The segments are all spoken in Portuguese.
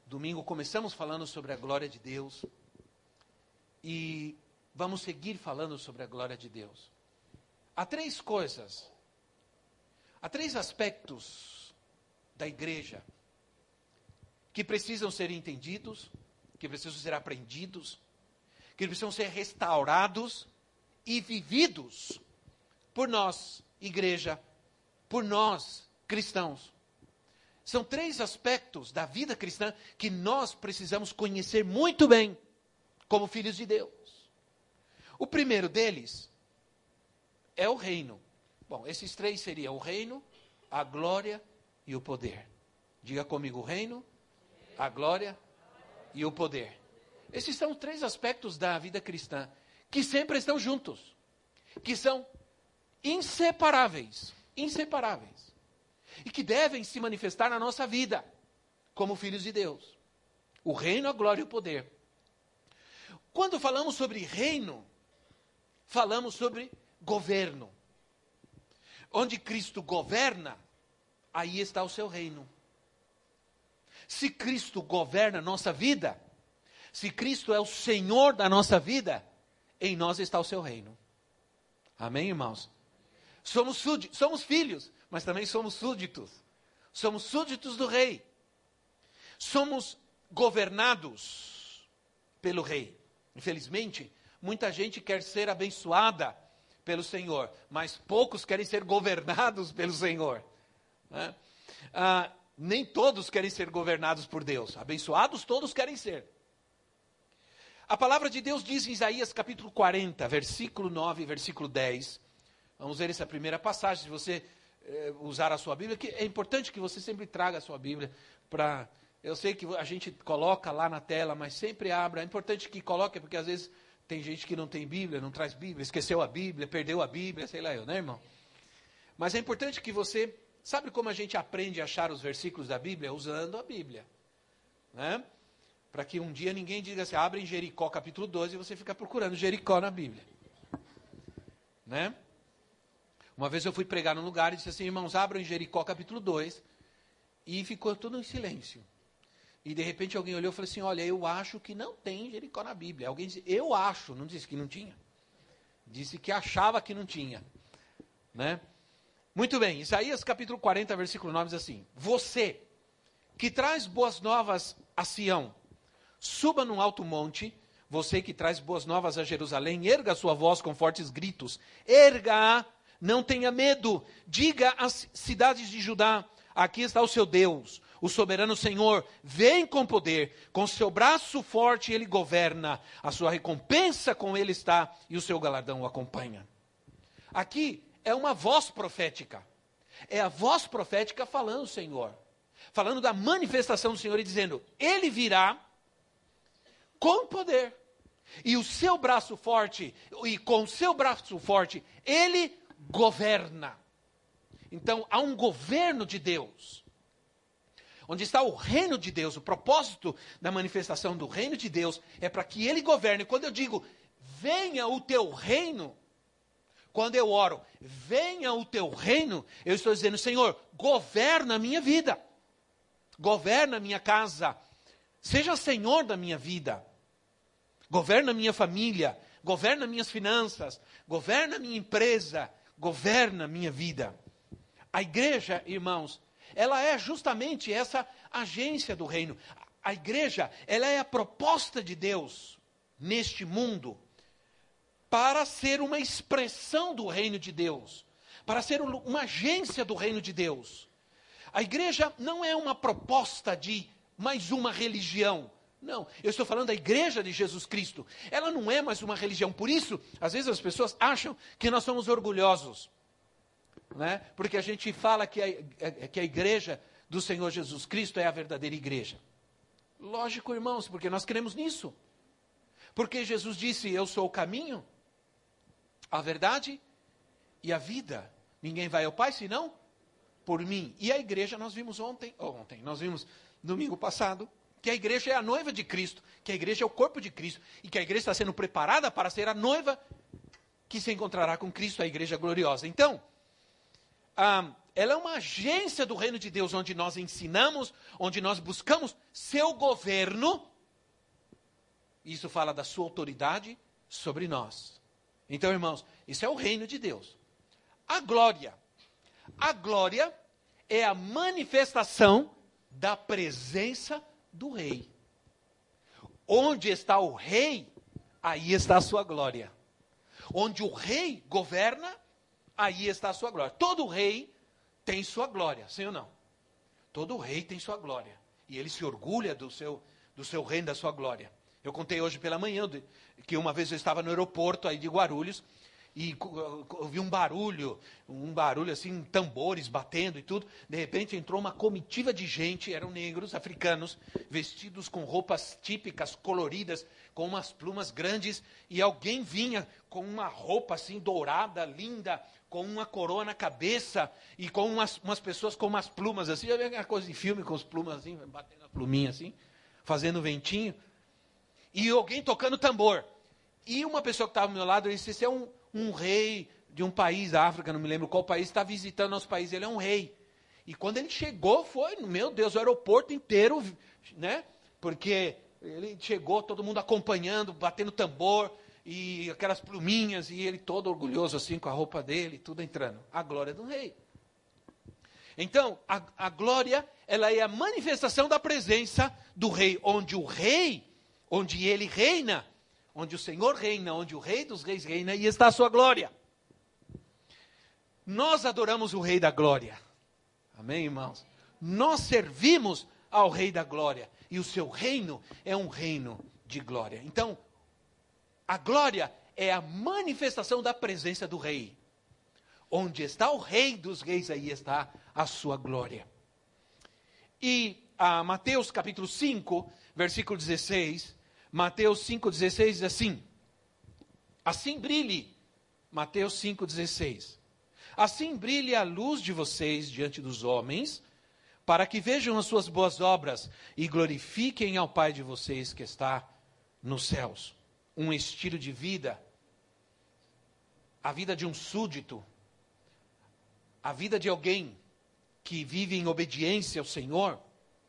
Domingo começamos falando sobre a glória de Deus. E vamos seguir falando sobre a glória de Deus. Há três coisas, há três aspectos da igreja que precisam ser entendidos, que precisam ser aprendidos, que precisam ser restaurados e vividos por nós, igreja, por nós, cristãos. São três aspectos da vida cristã que nós precisamos conhecer muito bem, como filhos de Deus. O primeiro deles é o reino. Bom, esses três seriam o reino, a glória e o poder. Diga comigo, o reino, a glória e o poder. Esses são três aspectos da vida cristã que sempre estão juntos, que são inseparáveis, e que devem se manifestar na nossa vida, como filhos de Deus. O reino, a glória e o poder. Quando falamos sobre reino, falamos sobre governo. Onde Cristo governa, aí está o seu reino. Se Cristo governa a nossa vida, se Cristo é o Senhor da nossa vida, em nós está o seu reino. Amém, irmãos? Somos filhos, mas também somos súditos. Somos súditos do rei. Somos governados pelo rei. Infelizmente, muita gente quer ser abençoada pelo Senhor, mas poucos querem ser governados pelo Senhor. Né? Nem todos querem ser governados por Deus. Abençoados todos querem ser. A palavra de Deus diz em Isaías capítulo 40, versículo 9 e versículo 10. Vamos ver essa primeira passagem, se você usar a sua Bíblia, que é importante que você sempre traga a sua Bíblia para... Eu sei que a gente coloca lá na tela, mas sempre abra. É importante que coloque, porque às vezes tem gente que não tem Bíblia, não traz Bíblia, esqueceu a Bíblia, perdeu a Bíblia, sei lá eu, né, irmão? Mas é importante que você... Sabe como a gente aprende a achar os versículos da Bíblia? Usando a Bíblia, né? Para que um dia ninguém diga assim, abre em Jericó capítulo 12 e você fica procurando Jericó na Bíblia. Né? Uma vez eu fui pregar num lugar e disse assim, irmãos, abram em Jericó capítulo 2, e ficou tudo em silêncio. E de repente alguém olhou e falou assim, olha, eu acho que não tem Jericó na Bíblia. Alguém disse, eu acho, não disse que não tinha. Disse que achava que não tinha. Né? Muito bem, Isaías capítulo 40, versículo 9 diz assim, você que traz boas novas a Sião, suba num alto monte, você que traz boas novas a Jerusalém, erga a sua voz com fortes gritos, erga-a, não tenha medo, diga às cidades de Judá, aqui está o seu Deus, o soberano Senhor, vem com poder, com seu braço forte ele governa, a sua recompensa com ele está, e o seu galardão o acompanha. Aqui é uma voz profética, é a voz profética falando o Senhor, falando da manifestação do Senhor e dizendo, ele virá com poder, e o seu braço forte, e com o seu braço forte, ele governa. Então, há um governo de Deus, onde está o reino de Deus. O propósito da manifestação do reino de Deus é para que ele governe. Quando eu digo, venha o teu reino, quando eu oro, venha o teu reino, eu estou dizendo, Senhor, governa a minha vida, governa a minha casa, seja Senhor da minha vida, governa a minha família, governa minhas finanças, governa a minha empresa, governa a minha vida. A igreja, irmãos, ela é justamente essa agência do reino. A igreja, ela é a proposta de Deus neste mundo para ser uma expressão do reino de Deus, para ser uma agência do reino de Deus. A igreja não é uma proposta de mais uma religião. Não, eu estou falando da igreja de Jesus Cristo. Ela não é mais uma religião. Por isso, às vezes as pessoas acham que nós somos orgulhosos, né? Porque a gente fala que a igreja do Senhor Jesus Cristo é a verdadeira igreja. Lógico, irmãos, porque nós cremos nisso. Porque Jesus disse, eu sou o caminho, a verdade e a vida. Ninguém vai ao Pai senão por mim. E a igreja, nós vimos nós vimos domingo passado, que a igreja é a noiva de Cristo, que a igreja é o corpo de Cristo, e que a igreja está sendo preparada para ser a noiva que se encontrará com Cristo, a igreja gloriosa. Então, ela é uma agência do reino de Deus, onde nós ensinamos, onde nós buscamos seu governo. Isso fala da sua autoridade sobre nós. Então, irmãos, isso é o reino de Deus. A glória é a manifestação da presença do rei. Onde está o rei, aí está a sua glória. Onde o rei governa, aí está a sua glória. Todo rei tem sua glória, sim ou não? Todo rei tem sua glória. E ele se orgulha do seu reino, da sua glória. Eu contei hoje pela manhã que uma vez eu estava no aeroporto aí de Guarulhos e ouvi um barulho assim, tambores batendo e tudo. De repente entrou uma comitiva de gente, eram negros, africanos, vestidos com roupas típicas, coloridas, com umas plumas grandes, e alguém vinha com uma roupa assim dourada, linda, com uma coroa na cabeça, e com umas pessoas com umas plumas assim, já vê aquela coisa de filme com as plumas assim, batendo a pluminha assim, fazendo ventinho, e alguém tocando tambor. E uma pessoa que estava ao meu lado, ele disse, esse é um rei de um país da África, não me lembro qual país, está visitando nosso país, ele é um rei. E quando ele chegou, foi, meu Deus, o aeroporto inteiro, né? Porque ele chegou, todo mundo acompanhando, batendo tambor, e aquelas pluminhas, e ele todo orgulhoso assim, com a roupa dele, tudo entrando. A glória do rei. Então, a glória, ela é a manifestação da presença do rei, onde ele reina, onde o Senhor reina, onde o Rei dos Reis reina, e está a sua glória. Nós adoramos o Rei da Glória. Amém, irmãos? Nós servimos ao Rei da Glória. E o seu reino é um reino de glória. Então, a glória é a manifestação da presença do Rei. Onde está o Rei dos Reis, aí está a sua glória. E Mateus capítulo 5, versículo 16... Mateus 5,16 diz assim brilhe, Mateus 5,16, assim brilhe a luz de vocês diante dos homens, para que vejam as suas boas obras e glorifiquem ao Pai de vocês que está nos céus. Um estilo de vida, a vida de um súdito, a vida de alguém que vive em obediência ao Senhor,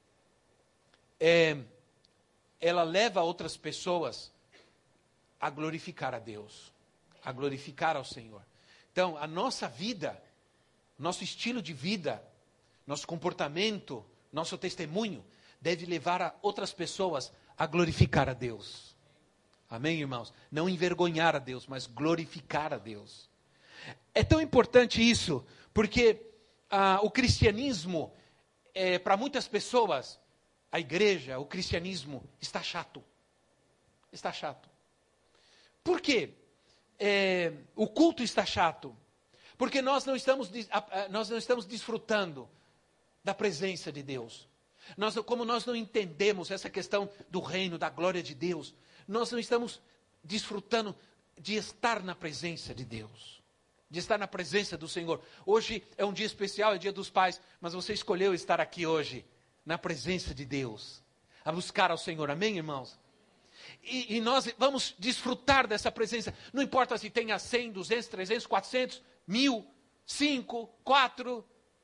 ela leva outras pessoas a glorificar a Deus, a glorificar ao Senhor. Então, a nossa vida, nosso estilo de vida, nosso comportamento, nosso testemunho, deve levar a outras pessoas a glorificar a Deus. Amém, irmãos? Não envergonhar a Deus, mas glorificar a Deus. É tão importante isso, porque o cristianismo, para muitas pessoas, a igreja, o cristianismo, está chato. Está chato. Por quê? O culto está chato. Porque nós não estamos desfrutando da presença de Deus. Como nós não entendemos essa questão do reino, da glória de Deus, nós não estamos desfrutando de estar na presença de Deus. De estar na presença do Senhor. Hoje é um dia especial, é dia dos pais, mas você escolheu estar aqui hoje, na presença de Deus, a buscar ao Senhor, amém, irmãos? E nós vamos desfrutar dessa presença, não importa se tenha 100, 200, 300, 400, 1000, 5, 4,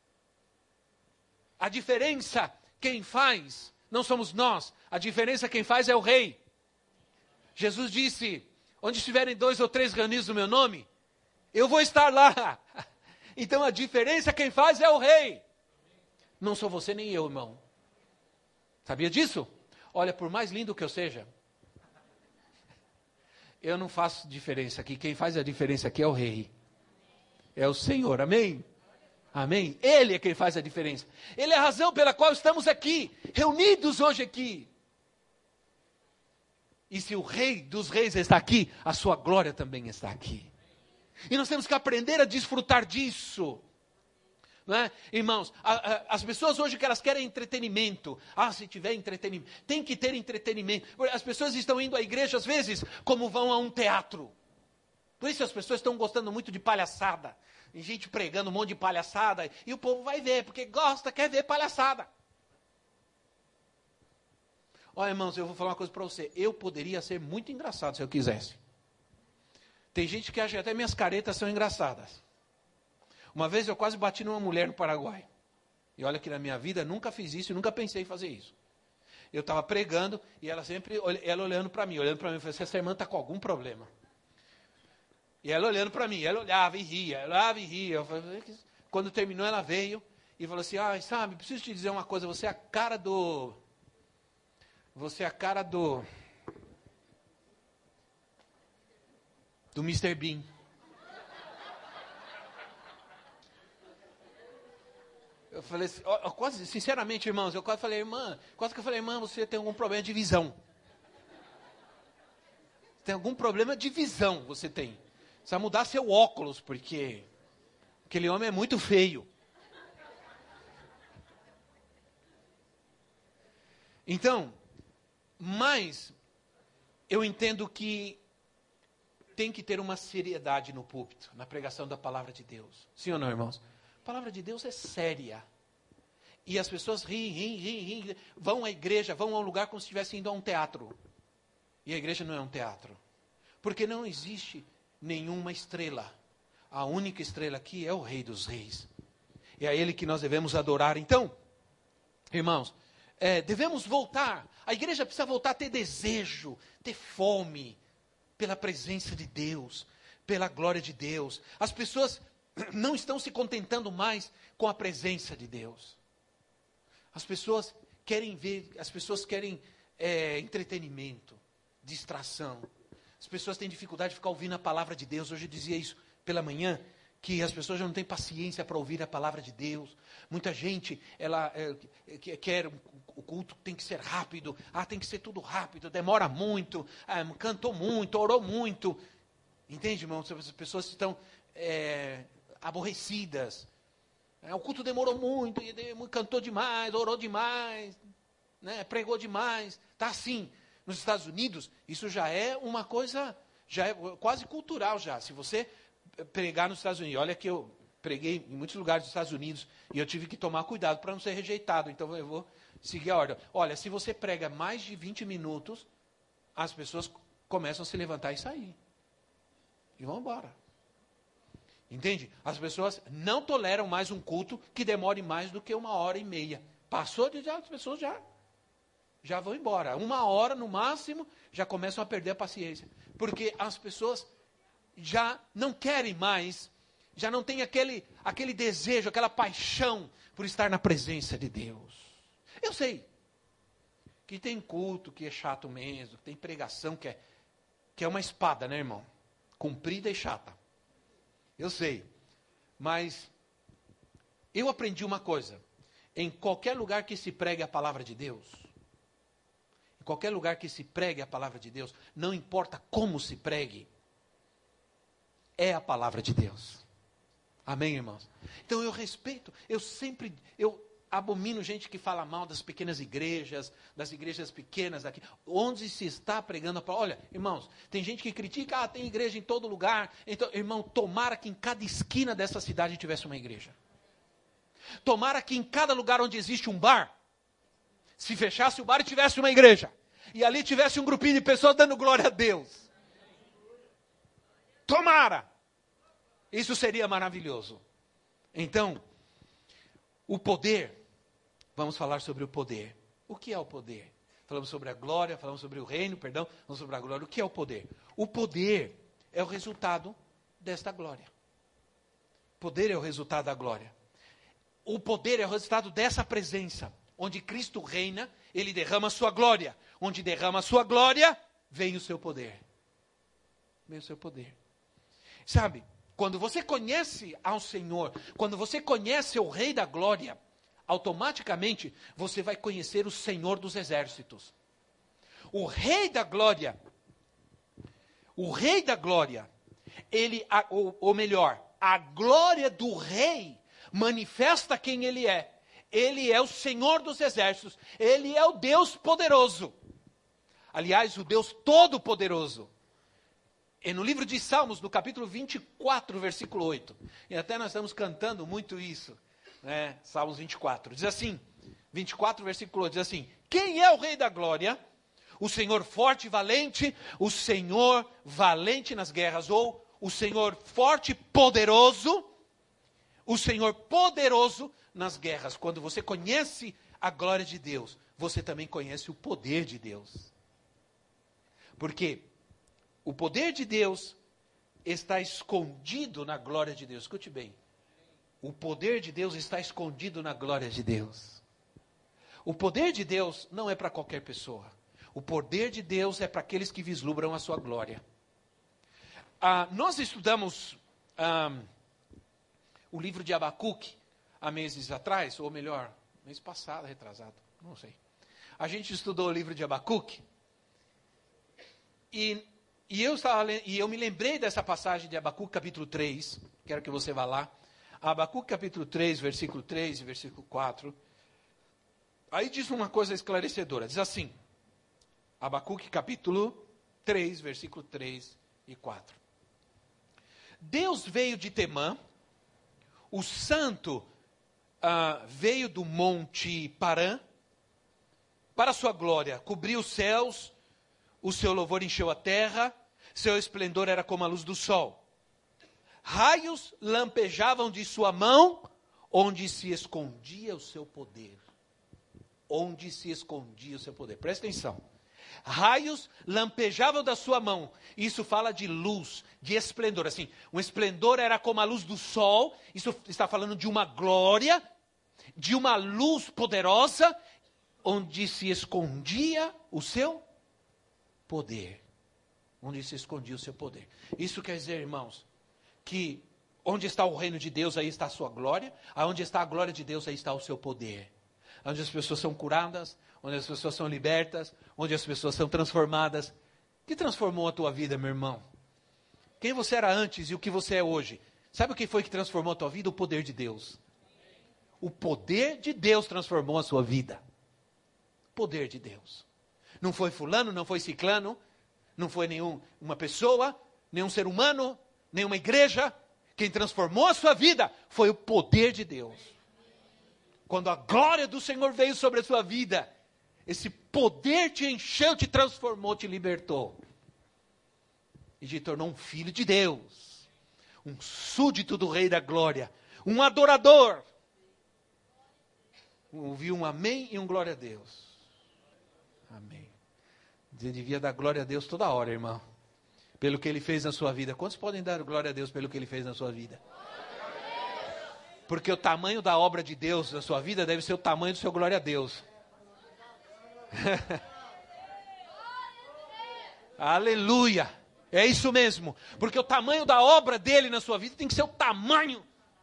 a diferença quem faz, não somos nós, a diferença quem faz é o Rei. Jesus disse, onde estiverem 2 ou 3 reunidos no meu nome, eu vou estar lá. Então a diferença quem faz é o Rei, não sou você nem eu, irmão. Sabia disso? Olha, por mais lindo que eu seja, eu não faço diferença aqui. Quem faz a diferença aqui é o Rei. É o Senhor, amém? Amém? Ele é quem faz a diferença. Ele é a razão pela qual estamos aqui, reunidos hoje aqui. E se o Rei dos Reis está aqui, a sua glória também está aqui. E nós temos que aprender a desfrutar disso. Não é? Irmãos, as pessoas hoje que elas querem entretenimento. Se tiver entretenimento, tem que ter entretenimento. As pessoas estão indo à igreja às vezes como vão a um teatro. Por isso as pessoas estão gostando muito de palhaçada. Tem gente pregando um monte de palhaçada e o povo vai ver, porque gosta, quer ver palhaçada. Olha, irmãos, eu vou falar uma coisa para você. Eu poderia ser muito engraçado se eu quisesse. Tem gente que acha que até minhas caretas são engraçadas. Uma vez eu quase bati numa mulher no Paraguai. E olha que na minha vida nunca fiz isso, nunca pensei em fazer isso. Eu estava pregando e ela olhando para mim, eu falei, essa irmã está com algum problema. E ela olhando para mim, ela olhava e ria. Eu falei, quando terminou, ela veio e falou assim, sabe, preciso te dizer uma coisa, você é a cara do Mr. Bean. Eu falei, quase, sinceramente, irmãos, eu quase falei, irmã, você tem algum problema de visão. Tem algum problema de visão, você tem. Precisa mudar seu óculos, porque aquele homem é muito feio. Então, mas eu entendo que tem que ter uma seriedade no púlpito, na pregação da palavra de Deus. Sim ou não, irmãos? A palavra de Deus é séria. E as pessoas riem, vão à igreja, vão a um lugar como se estivessem indo a um teatro. E a igreja não é um teatro. Porque não existe nenhuma estrela. A única estrela aqui é o Rei dos Reis. É a Ele que nós devemos adorar. Então, irmãos, devemos voltar. A igreja precisa voltar a ter desejo, ter fome pela presença de Deus, pela glória de Deus. As pessoas não estão se contentando mais com a presença de Deus. As pessoas querem entretenimento, distração. As pessoas têm dificuldade de ficar ouvindo a palavra de Deus. Hoje eu dizia isso pela manhã, que as pessoas já não têm paciência para ouvir a palavra de Deus. Muita gente, quer, o culto tem que ser rápido, tem que ser tudo rápido, demora muito, cantou muito, orou muito. Entende, irmão? As pessoas estão aborrecidas. O culto demorou muito, cantou demais, orou demais, né, pregou demais. Está assim. Nos Estados Unidos, isso já é uma coisa, já é quase cultural já. Se você pregar nos Estados Unidos, olha que eu preguei em muitos lugares dos Estados Unidos e eu tive que tomar cuidado para não ser rejeitado. Então eu vou seguir a ordem. Olha, se você prega mais de 20 minutos, as pessoas começam a se levantar e sair. E vão embora. Entende? As pessoas não toleram mais um culto que demore mais do que 1h30. Passou de já, as pessoas já vão embora. 1 hora no máximo, já começam a perder a paciência. Porque as pessoas já não querem mais, já não têm aquele desejo, aquela paixão por estar na presença de Deus. Eu sei que tem culto que é chato mesmo, tem pregação que é uma espada, né, irmão? Comprida e chata. Eu sei. Mas eu aprendi uma coisa. Em qualquer lugar que se pregue a palavra de Deus, em qualquer lugar que se pregue a palavra de Deus, não importa como se pregue, é a palavra de Deus. Amém, irmãos? Então eu respeito, eu abomino gente que fala mal das pequenas igrejas, das igrejas pequenas daqui, onde se está pregando a palavra. Olha, irmãos, tem gente que critica, tem igreja em todo lugar. Então, irmão, tomara que em cada esquina dessa cidade tivesse uma igreja. Tomara que em cada lugar onde existe um bar, se fechasse o bar e tivesse uma igreja. E ali tivesse um grupinho de pessoas dando glória a Deus. Tomara! Isso seria maravilhoso. Então, o poder, vamos falar sobre o poder. O que é o poder? Falamos sobre a glória, falamos sobre o reino, falamos sobre a glória. O que é o poder? O poder é o resultado desta glória. O poder é o resultado da glória. O poder é o resultado dessa presença. Onde Cristo reina, Ele derrama a sua glória. Onde derrama a sua glória, vem o seu poder. Vem o seu poder. Sabe, quando você conhece ao Senhor, quando você conhece o Rei da Glória, automaticamente você vai conhecer o Senhor dos Exércitos. O Rei da Glória, ou melhor, a glória do Rei manifesta quem Ele é. Ele é o Senhor dos Exércitos. Ele é o Deus poderoso. Aliás, o Deus todo-poderoso. E no livro de Salmos, no capítulo 24, versículo 8. E até nós estamos cantando muito isso. Né? Salmos 24. Diz assim, 24, versículo 8. Diz assim, quem é o Rei da Glória? O Senhor forte e valente. O Senhor valente nas guerras. Ou o Senhor forte e poderoso. o Senhor poderoso nas guerras. Quando você conhece a glória de Deus, você também conhece o poder de Deus. Porque o poder de Deus está escondido na glória de Deus. Escute bem. O poder de Deus está escondido na glória de Deus. O poder de Deus não é para qualquer pessoa. O poder de Deus é para aqueles que vislumbram a sua glória. Nós estudamos o livro de Abacuque há meses atrás, ou melhor, mês passado, retrasado, não sei. A gente estudou o livro de Abacuque e eu me lembrei dessa passagem de Abacuque capítulo 3, quero que você vá lá. Abacuque capítulo 3, versículo 3 e versículo 4. Aí diz uma coisa esclarecedora, diz assim, Abacuque capítulo 3, versículo 3 e 4. Deus veio de Temã, o santo veio do monte Parã, para a sua glória, cobriu os céus, o seu louvor encheu a terra, seu esplendor era como a luz do sol. Raios lampejavam de sua mão, onde se escondia o seu poder. Onde se escondia o seu poder. Presta atenção. Raios lampejavam da sua mão. Isso fala de luz, de esplendor. Assim, um esplendor era como a luz do sol. Isso está falando de uma glória, de uma luz poderosa, onde se escondia o seu poder. Onde se escondia o seu poder. Isso quer dizer, irmãos, que onde está o reino de Deus, aí está a sua glória. Aonde está a glória de Deus, aí está o seu poder. Onde as pessoas são curadas, onde as pessoas são libertas, onde as pessoas são transformadas. O que transformou a tua vida, meu irmão? Quem você era antes e o que você é hoje? Sabe o que foi que transformou a tua vida? O poder de Deus. O poder de Deus transformou a sua vida. Poder de Deus. Não foi fulano, não foi ciclano, não foi nenhuma pessoa, nenhum ser humano, nenhuma igreja. Quem transformou a sua vida foi o poder de Deus. Quando a glória do Senhor veio sobre a sua vida, esse poder te encheu, te transformou, te libertou. E te tornou um filho de Deus. Um súdito do Rei da Glória. Um adorador. Ouvi um amém e um glória a Deus. Amém. Você devia dar glória a Deus toda hora, irmão. Pelo que Ele fez na sua vida. Quantos podem dar glória a Deus pelo que Ele fez na sua vida? Porque o tamanho da obra de Deus na sua vida deve ser o tamanho do seu glória a Deus. Aleluia. É isso mesmo. Porque o tamanho da obra dele na sua vida tem que ser o tamanho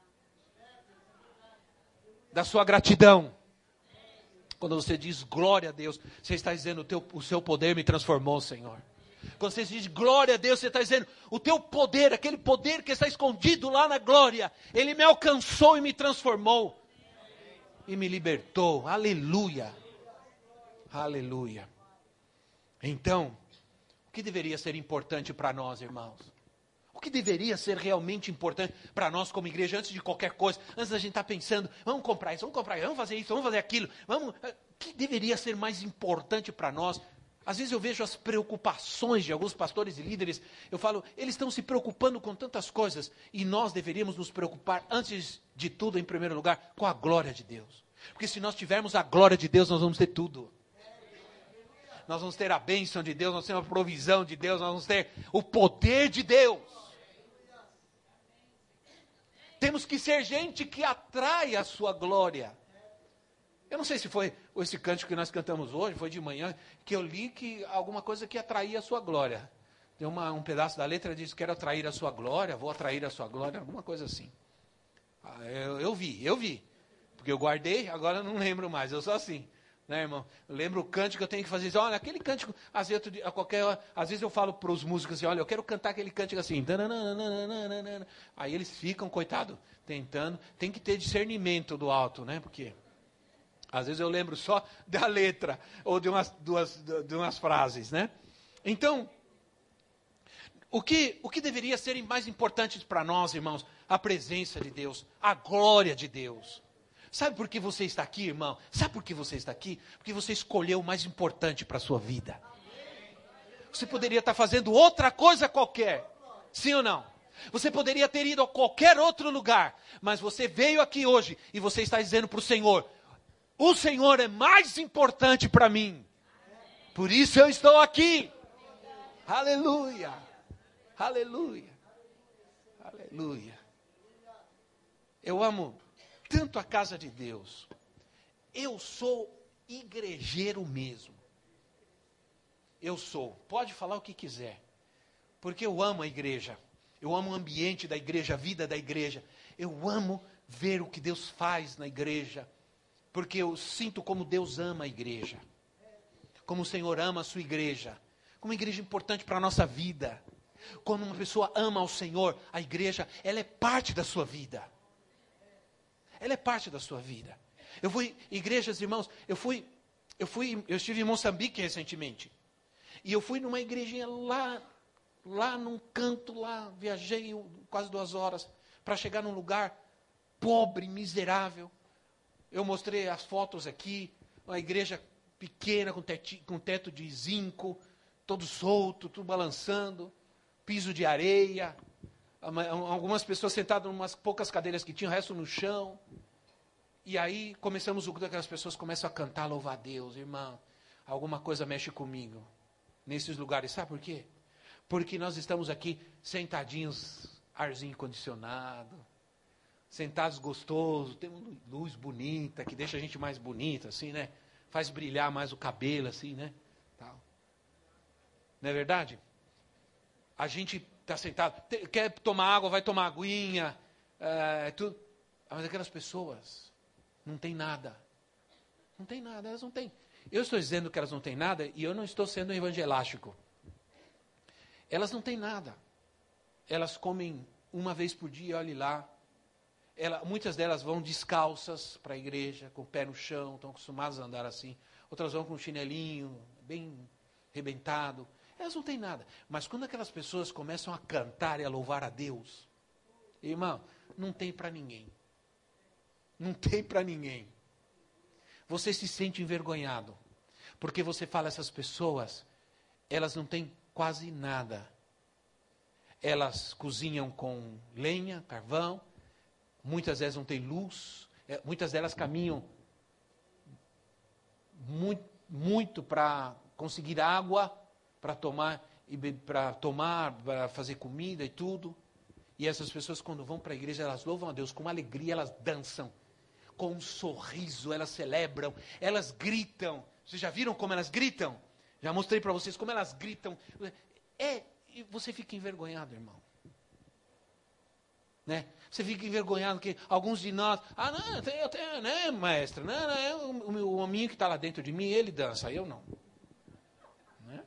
da sua gratidão. Quando você diz glória a Deus, você está dizendo o seu poder me transformou, Senhor. Quando você diz glória a Deus, você está dizendo o teu poder, aquele poder que está escondido lá na glória, ele me alcançou e me transformou. E me libertou. Aleluia. Aleluia. Então, o que deveria ser importante para nós, irmãos? O que deveria ser realmente importante para nós como igreja, antes de qualquer coisa, antes da gente estar pensando, vamos comprar isso, vamos fazer isso, vamos fazer aquilo, o que deveria ser mais importante para nós? Às vezes eu vejo as preocupações de alguns pastores e líderes, eu falo, eles estão se preocupando com tantas coisas, e nós deveríamos nos preocupar, antes de tudo, em primeiro lugar, com a glória de Deus. Porque se nós tivermos a glória de Deus, nós vamos ter tudo. Nós vamos ter a bênção de Deus, nós vamos ter a provisão de Deus, nós vamos ter o poder de Deus. Temos que ser gente que atrai a sua glória. Eu não sei se foi esse cântico que nós cantamos hoje, foi de manhã, que eu li que alguma coisa que atraía a sua glória. Tem um pedaço da letra que diz, quero atrair a sua glória, vou atrair a sua glória, alguma coisa assim. Eu vi. Porque eu guardei, agora eu não lembro mais, eu sou assim. Né, irmão? Eu lembro o cântico que eu tenho que fazer. Olha, aquele cântico, às vezes eu falo para os músicos assim, olha, eu quero cantar aquele cântico assim. Aí eles ficam, coitado, tentando. Tem que ter discernimento do alto, né? Porque às vezes eu lembro só da letra, ou de umas frases, né? Então, o que deveria ser mais importante para nós, irmãos? A presença de Deus, a glória de Deus. Sabe por que você está aqui, irmão? Sabe por que você está aqui? Porque você escolheu o mais importante para a sua vida. Você poderia estar fazendo outra coisa qualquer. Sim ou não? Você poderia ter ido a qualquer outro lugar, mas você veio aqui hoje e você está dizendo para o Senhor: o Senhor é mais importante para mim. Por isso eu estou aqui. Aleluia. Aleluia. Aleluia. Eu amo tanto a casa de Deus. Eu sou igrejeiro mesmo. Eu sou. Pode falar o que quiser. Porque eu amo a igreja. Eu amo o ambiente da igreja, a vida da igreja. Eu amo ver o que Deus faz na igreja. Porque eu sinto como Deus ama a igreja. Como o Senhor ama a sua igreja. Como uma igreja importante para a nossa vida. Quando uma pessoa ama ao Senhor, a igreja, ela é parte da sua vida. Ela é parte da sua vida. Eu fui, igrejas, irmãos, eu estive em Moçambique recentemente. E eu fui numa igrejinha lá num canto, viajei quase 2 horas, para chegar num lugar pobre, miserável. Eu mostrei as fotos aqui, uma igreja pequena, com teto de zinco, todo solto, tudo balançando, piso de areia, algumas pessoas sentadas em umas poucas cadeiras que tinham, o resto no chão. E aí começamos o culto, aquelas pessoas começam a cantar, louvar a Deus, irmão, alguma coisa mexe comigo, nesses lugares, sabe por quê? Porque nós estamos aqui sentadinhos, arzinho condicionado, sentados gostosos, tem uma luz bonita, que deixa a gente mais bonito, assim, né? Faz brilhar mais o cabelo, assim, né? Tal. Não é verdade? A gente está sentado, quer tomar água, vai tomar aguinha, tudo. Mas aquelas pessoas não têm nada. Não tem nada, elas não têm. Eu estou dizendo que elas não têm nada e eu não estou sendo evangelástico. Elas não têm nada. Elas comem uma vez por dia, olhe lá. Muitas delas vão descalças para a igreja, com o pé no chão, estão acostumadas a andar assim. Outras vão com um chinelinho, bem rebentado. Elas não têm nada. Mas quando aquelas pessoas começam a cantar e a louvar a Deus, irmão, não tem para ninguém. Não tem para ninguém. Você se sente envergonhado. Porque você fala, essas pessoas, elas não têm quase nada. Elas cozinham com lenha, carvão. Muitas vezes não têm luz. Muitas delas caminham muito para conseguir água, para tomar, para fazer comida e tudo. E essas pessoas, quando vão para a igreja, elas louvam a Deus com alegria, elas dançam. Com um sorriso, elas celebram, elas gritam. Vocês já viram como elas gritam? Já mostrei para vocês como elas gritam. E você fica envergonhado, irmão. Né? Você fica envergonhado que alguns de nós... não, eu tenho, né, maestra? Não, o hominho que está lá dentro de mim, ele dança, eu não. Né?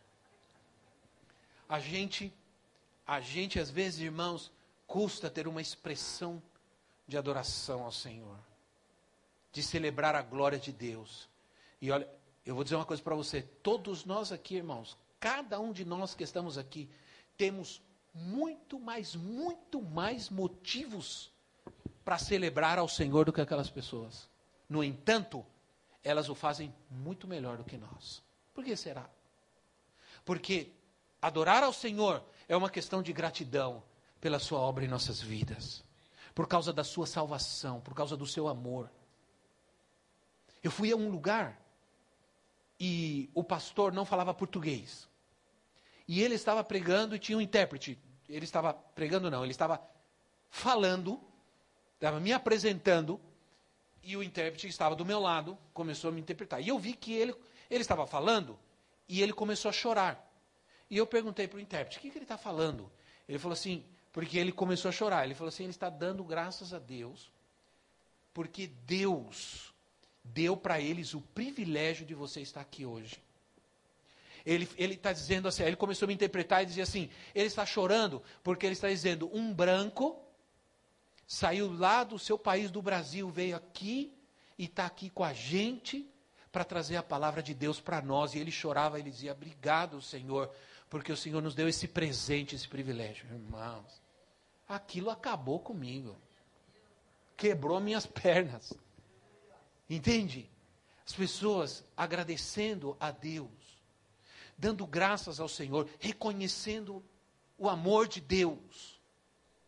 A gente, às vezes, irmãos, custa ter uma expressão de adoração ao Senhor. De celebrar a glória de Deus. E olha, eu vou dizer uma coisa para você. Todos nós aqui, irmãos, cada um de nós que estamos aqui, temos muito mais motivos para celebrar ao Senhor do que aquelas pessoas. No entanto, elas o fazem muito melhor do que nós. Por que será? Porque adorar ao Senhor é uma questão de gratidão pela sua obra em nossas vidas. Por causa da sua salvação, por causa do seu amor. Eu fui a um lugar e o pastor não falava português. E ele estava pregando e tinha um intérprete. Ele estava pregando não, ele estava falando, estava me apresentando e o intérprete estava do meu lado, começou a me interpretar. E eu vi que ele estava falando e ele começou a chorar. E eu perguntei para o intérprete, o que ele está falando? Ele falou assim, porque ele começou a chorar. Ele falou assim, ele está dando graças a Deus, porque Deus deu para eles o privilégio de você estar aqui hoje. Ele está dizendo assim, ele começou a me interpretar e dizia assim, ele está chorando porque ele está dizendo, um branco saiu lá do seu país, do Brasil, veio aqui e está aqui com a gente para trazer a palavra de Deus para nós. E ele chorava, ele dizia, obrigado, Senhor, porque o Senhor nos deu esse presente, esse privilégio. Irmãos, aquilo acabou comigo. Quebrou minhas pernas. Entende? As pessoas agradecendo a Deus, dando graças ao Senhor, reconhecendo o amor de Deus.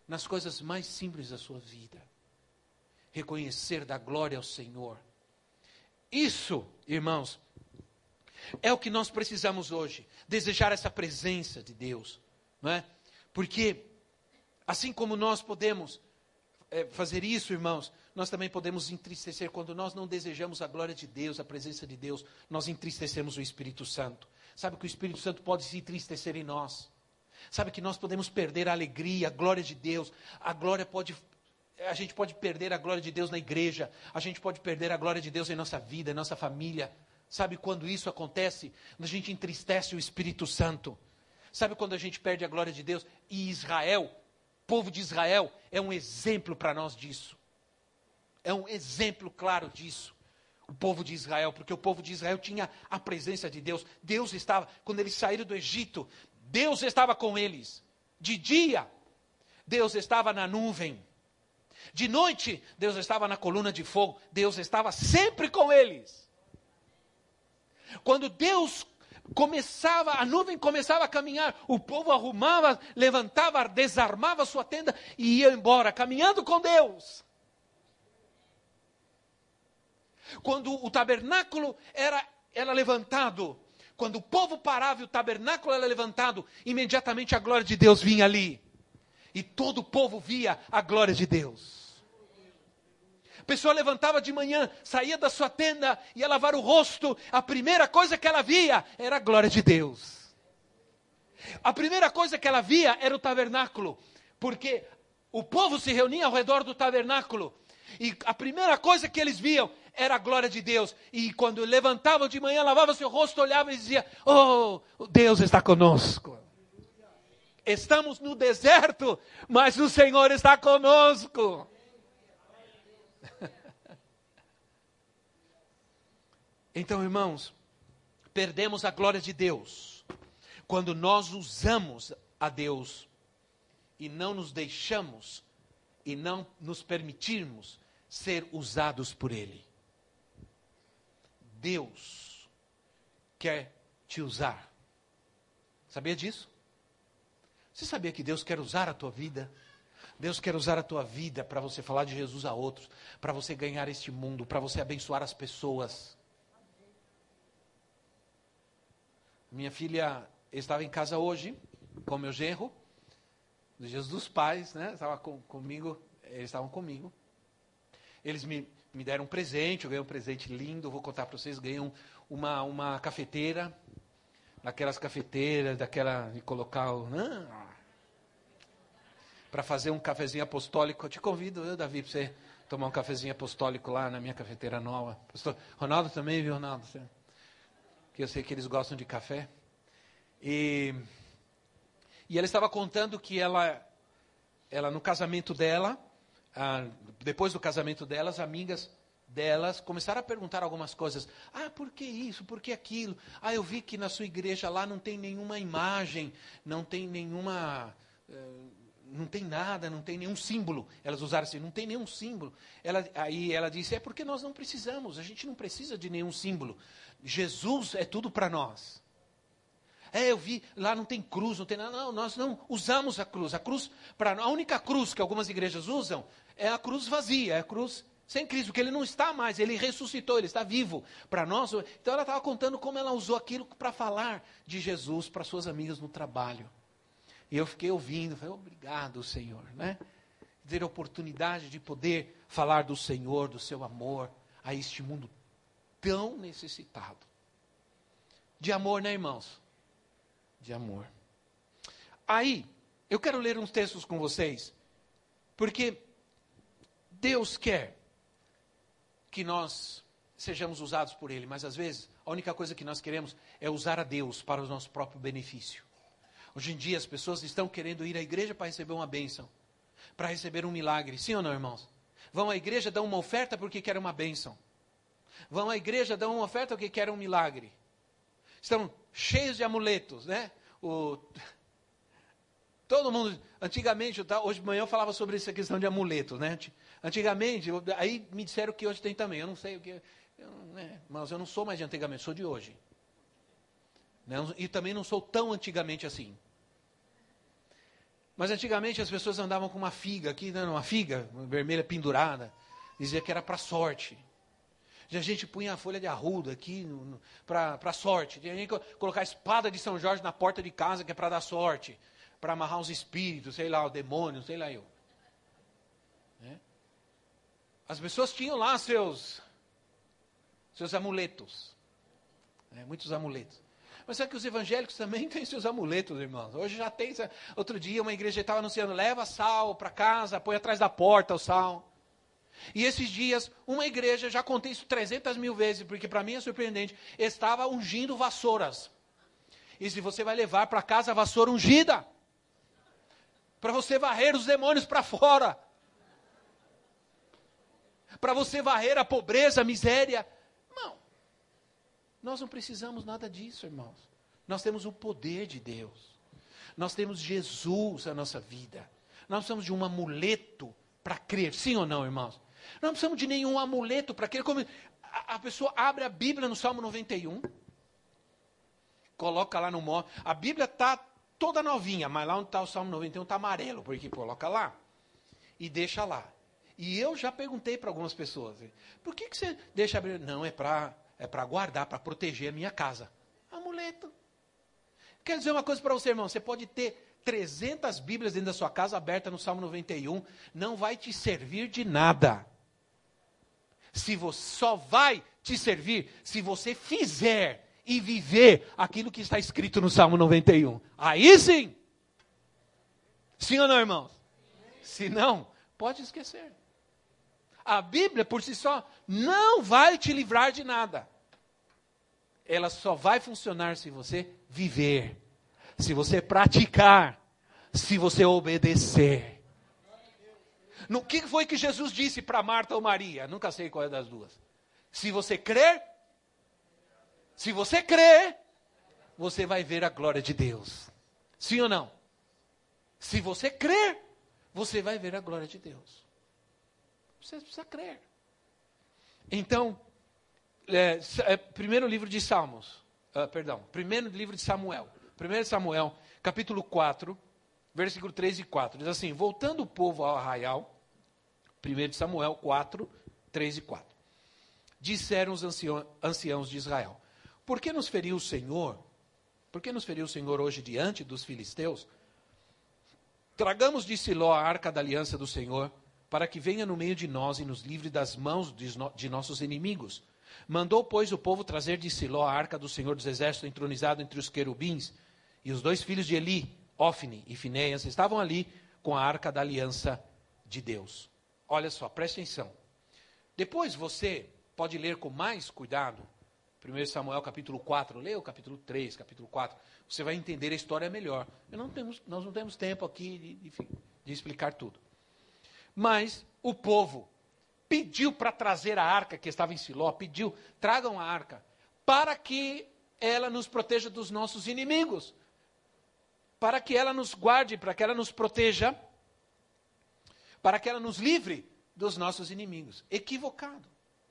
nas coisas mais simples da sua vida. Reconhecer da glória ao Senhor. Isso, irmãos, é o que nós precisamos hoje. Desejar essa presença de Deus. Não é? Porque, assim como nós podemos fazer isso, irmãos, nós também podemos entristecer. Quando nós não desejamos a glória de Deus, a presença de Deus, nós entristecemos o Espírito Santo. Sabe que o Espírito Santo pode se entristecer em nós. Sabe que nós podemos perder a alegria, a glória de Deus. A gente pode perder a glória de Deus na igreja. A gente pode perder a glória de Deus em nossa vida, em nossa família. Sabe quando isso acontece? Quando a gente entristece o Espírito Santo. Sabe quando a gente perde a glória de Deus? E Israel, o povo de Israel, é um exemplo para nós disso. É um exemplo claro disso. O povo de Israel, porque o povo de Israel tinha a presença de Deus. Deus estava, quando eles saíram do Egito, Deus estava com eles. De dia, Deus estava na nuvem. De noite, Deus estava na coluna de fogo. Deus estava sempre com eles. Quando Deus a nuvem começava a caminhar, o povo arrumava, levantava, desarmava sua tenda e ia embora, caminhando com Deus. Quando o tabernáculo era levantado, quando o povo parava e o tabernáculo era levantado, imediatamente a glória de Deus vinha ali. E todo o povo via a glória de Deus. A pessoa levantava de manhã, saía da sua tenda, ia lavar o rosto. A primeira coisa que ela via era a glória de Deus. A primeira coisa que ela via era o tabernáculo. Porque o povo se reunia ao redor do tabernáculo. E a primeira coisa que eles viam era a glória de Deus. E quando levantavam de manhã, lavavam seu rosto, olhavam e diziam: oh, Deus está conosco. Estamos no deserto, mas o Senhor está conosco. Então, irmãos, perdemos a glória de Deus quando nós usamos a Deus e não nos deixamos e não nos permitirmos ser usados por Ele. Deus quer te usar. Sabia disso? Você sabia que Deus quer usar a tua vida? Deus quer usar a tua vida para você falar de Jesus a outros, para você ganhar este mundo, para você abençoar as pessoas. Minha filha estava em casa hoje, com meu genro, no Dia dos Pais, né? Estava comigo, eles estavam comigo. Eles me deram um presente, eu ganhei um presente lindo, vou contar para vocês, ganhei uma cafeteira, daquelas cafeteiras, de colocar para fazer um cafezinho apostólico. Eu te convido, Davi, para você tomar um cafezinho apostólico lá na minha cafeteira nova. Pastor Ronaldo também, viu, Ronaldo? Que eu sei que eles gostam de café. E ela estava contando que ela no casamento dela, depois do casamento dela, as amigas delas começaram a perguntar algumas coisas. Por que isso? Por que aquilo? Eu vi que na sua igreja lá não tem nenhuma imagem, não tem nenhuma... não tem nada, não tem nenhum símbolo. Elas usaram assim, não tem nenhum símbolo. Aí ela disse, é porque nós não precisamos, a gente não precisa de nenhum símbolo. Jesus é tudo para nós. Eu vi, lá não tem cruz, não tem nada. Não, nós não usamos a cruz. A única cruz que algumas igrejas usam é a cruz vazia, é a cruz sem Cristo, porque Ele não está mais, Ele ressuscitou, Ele está vivo para nós. Então ela estava contando como ela usou aquilo para falar de Jesus para suas amigas no trabalho. E eu fiquei ouvindo, falei, obrigado, Senhor, né? Ter a oportunidade de poder falar do Senhor, do seu amor, a este mundo tão necessitado. De amor, né, irmãos? De amor. Aí, eu quero ler uns textos com vocês, porque Deus quer que nós sejamos usados por Ele, mas às vezes, a única coisa que nós queremos é usar a Deus para o nosso próprio benefício. Hoje em dia as pessoas estão querendo ir à igreja para receber uma bênção, para receber um milagre. Sim ou não, irmãos? Vão à igreja, dão uma oferta porque querem uma bênção. Vão à igreja, dão uma oferta porque querem um milagre. Estão cheios de amuletos, né? Todo mundo, antigamente, hoje de manhã eu falava sobre essa questão de amuletos, né? Antigamente, aí me disseram que hoje tem também. Eu não sei o que, mas eu não sou mais de antigamente, sou de hoje. E também não sou tão antigamente assim. Mas antigamente as pessoas andavam com uma figa aqui, não, uma figa vermelha pendurada. Dizia que era para sorte. E a gente punha a folha de arruda aqui para sorte. Tinha gente colocar a espada de São Jorge na porta de casa, que é para dar sorte. Para amarrar os espíritos, sei lá, o demônio, sei lá eu. As pessoas tinham lá seus amuletos. Muitos amuletos. Mas sabe que os evangélicos também têm seus amuletos, irmãos. Hoje já tem. Outro dia uma igreja estava anunciando, leva sal para casa, põe atrás da porta o sal. E esses dias, uma igreja, já contei isso 300 mil vezes, porque para mim é surpreendente, estava ungindo vassouras. E se você vai levar para casa a vassoura ungida, para você varrer os demônios para fora, para você varrer a pobreza, a miséria. Não, nós não precisamos nada disso, irmãos. Nós temos o poder de Deus. Nós temos Jesus na nossa vida. Nós precisamos de um amuleto para crer, sim ou não, irmãos? Nós não precisamos de nenhum amuleto para crer. Como a pessoa abre a Bíblia no Salmo 91, coloca lá no móvel. A Bíblia está toda novinha, mas lá onde está o Salmo 91 está amarelo, porque coloca lá e deixa lá. E eu já perguntei para algumas pessoas, por que você deixa abrir? Não, é para guardar, para proteger a minha casa. Amuleto. Quero dizer uma coisa para você, irmão, você pode ter 300 Bíblias dentro da sua casa, aberta no Salmo 91, não vai te servir de nada. Só vai te servir se você fizer e viver aquilo que está escrito no Salmo 91. Aí sim! Sim ou não, irmãos? Se não, pode esquecer. A Bíblia, por si só, não vai te livrar de nada. Ela só vai funcionar se você viver, se você praticar, se você obedecer. O que foi que Jesus disse para Marta ou Maria? Nunca sei qual é das duas. Se você crer, você vai ver a glória de Deus. Sim ou não? Se você crer, você vai ver a glória de Deus. Você precisa crer. Então, primeiro livro de Salmos, primeiro livro de Samuel, 1 Samuel, capítulo 4, versículo 3 e 4, diz assim, voltando o povo ao arraial, 1 Samuel 4, 3 e 4, disseram os anciãos de Israel, por que nos feriu o Senhor? Por que nos feriu o Senhor hoje diante dos filisteus? Tragamos de Siló a arca da aliança do Senhor, para que venha no meio de nós e nos livre das mãos de nossos inimigos. Mandou, pois, o povo trazer de Siló a arca do Senhor dos Exércitos, entronizado entre os querubins, e os 2 filhos de Eli, Ofni e Finéias, estavam ali com a arca da aliança de Deus. Olha só, preste atenção. Depois você pode ler com mais cuidado, 1 Samuel capítulo 4, leia o capítulo 3, capítulo 4, você vai entender a história melhor. Nós não temos tempo aqui de explicar tudo. Mas o povo pediu para trazer a arca que estava em Siló, pediu, tragam a arca, para que ela nos proteja dos nossos inimigos, para que ela nos guarde, para que ela nos proteja, para que ela nos livre dos nossos inimigos. Equivocado.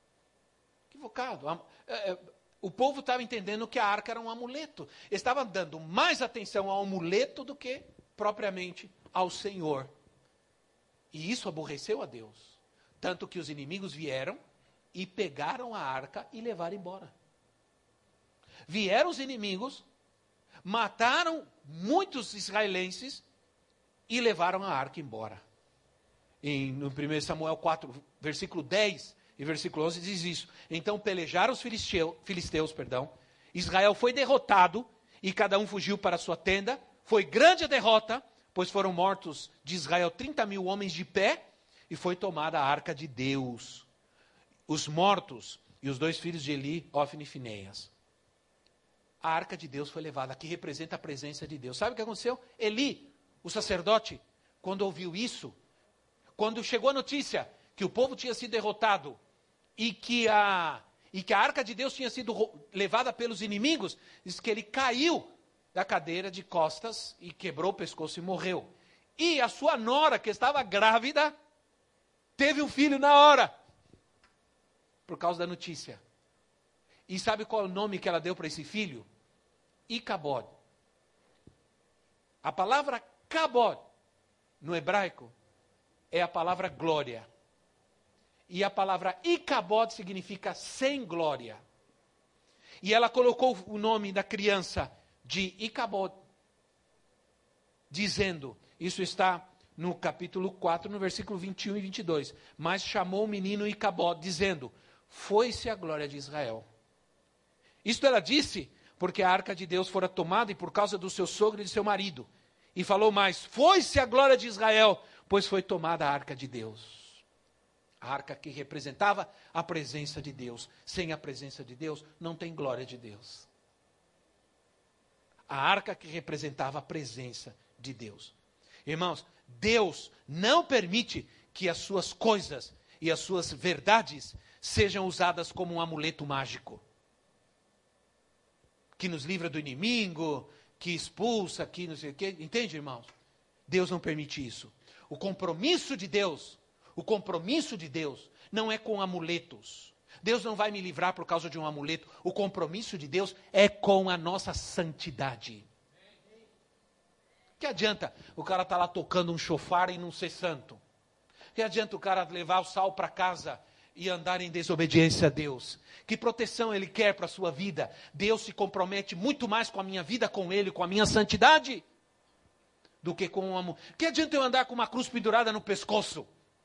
O povo estava entendendo que a arca era um amuleto, estava dando mais atenção ao amuleto do que propriamente ao Senhor. E isso aborreceu a Deus. Tanto que os inimigos vieram e pegaram a arca e levaram embora. Vieram os inimigos, mataram muitos israelenses e levaram a arca embora. No 1 Samuel 4, versículo 10 e versículo 11 diz isso. Então pelejaram os filisteus, Israel foi derrotado e cada um fugiu para a sua tenda. Foi grande a derrota, pois foram mortos de Israel 30.000 homens de pé, e foi tomada a arca de Deus. Os mortos e os 2 filhos de Eli, Ofni e Finéias. A arca de Deus foi levada, que representa a presença de Deus. Sabe o que aconteceu? Eli, o sacerdote, quando ouviu isso, quando chegou a notícia que o povo tinha sido derrotado e que a arca de Deus tinha sido levada pelos inimigos, diz que ele caiu da cadeira de costas e quebrou o pescoço e morreu. E a sua nora, que estava grávida, teve um filho na hora, por causa da notícia. E sabe qual é o nome que ela deu para esse filho? Icabod. A palavra Cabod no hebraico, é a palavra glória. E a palavra Icabod significa sem glória. E ela colocou o nome da criança de Icabod, dizendo, isso está no capítulo 4, no versículo 21 e 22. Mas chamou o menino Icabod, dizendo, foi-se a glória de Israel. Isto ela disse, porque a arca de Deus fora tomada e por causa do seu sogro e de seu marido. E falou mais, foi-se a glória de Israel, pois foi tomada a arca de Deus. A arca que representava a presença de Deus. Sem a presença de Deus, não tem glória de Deus. A arca que representava a presença de Deus. Irmãos, Deus não permite que as suas coisas e as suas verdades sejam usadas como um amuleto mágico. Que nos livra do inimigo, que expulsa, que não sei o quê. Entende, irmãos? Deus não permite isso. O compromisso de Deus não é com amuletos. Deus não vai me livrar por causa de um amuleto. O compromisso de Deus é com a nossa santidade. Que adianta o cara estar lá tocando um chofar e não ser santo? Que adianta o cara levar o sal para casa e andar em desobediência a Deus? Que proteção Ele quer para a sua vida? Deus se compromete muito mais com a minha vida, com Ele, com a minha santidade, do que com um amor. Que adianta eu andar com uma cruz pendurada no pescoço?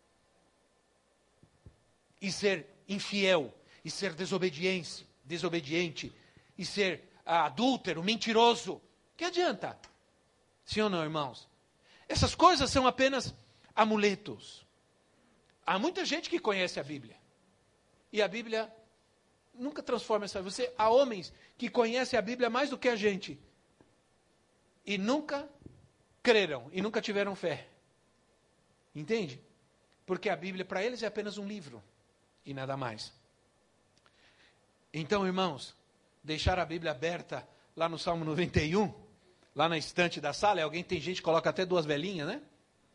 E ser infiel, e ser desobediente, e ser adúltero, mentiroso. Que adianta? Sim ou não, irmãos? Essas coisas são apenas amuletos. Há muita gente que conhece a Bíblia. E a Bíblia nunca transforma essa vida. Há homens que conhecem a Bíblia mais do que a gente. E nunca creram, e nunca tiveram fé. Entende? Porque a Bíblia para eles é apenas um livro. E nada mais. Então, irmãos, deixar a Bíblia aberta lá no Salmo 91, lá na estante da sala, tem gente que coloca até 2 velinhas, né?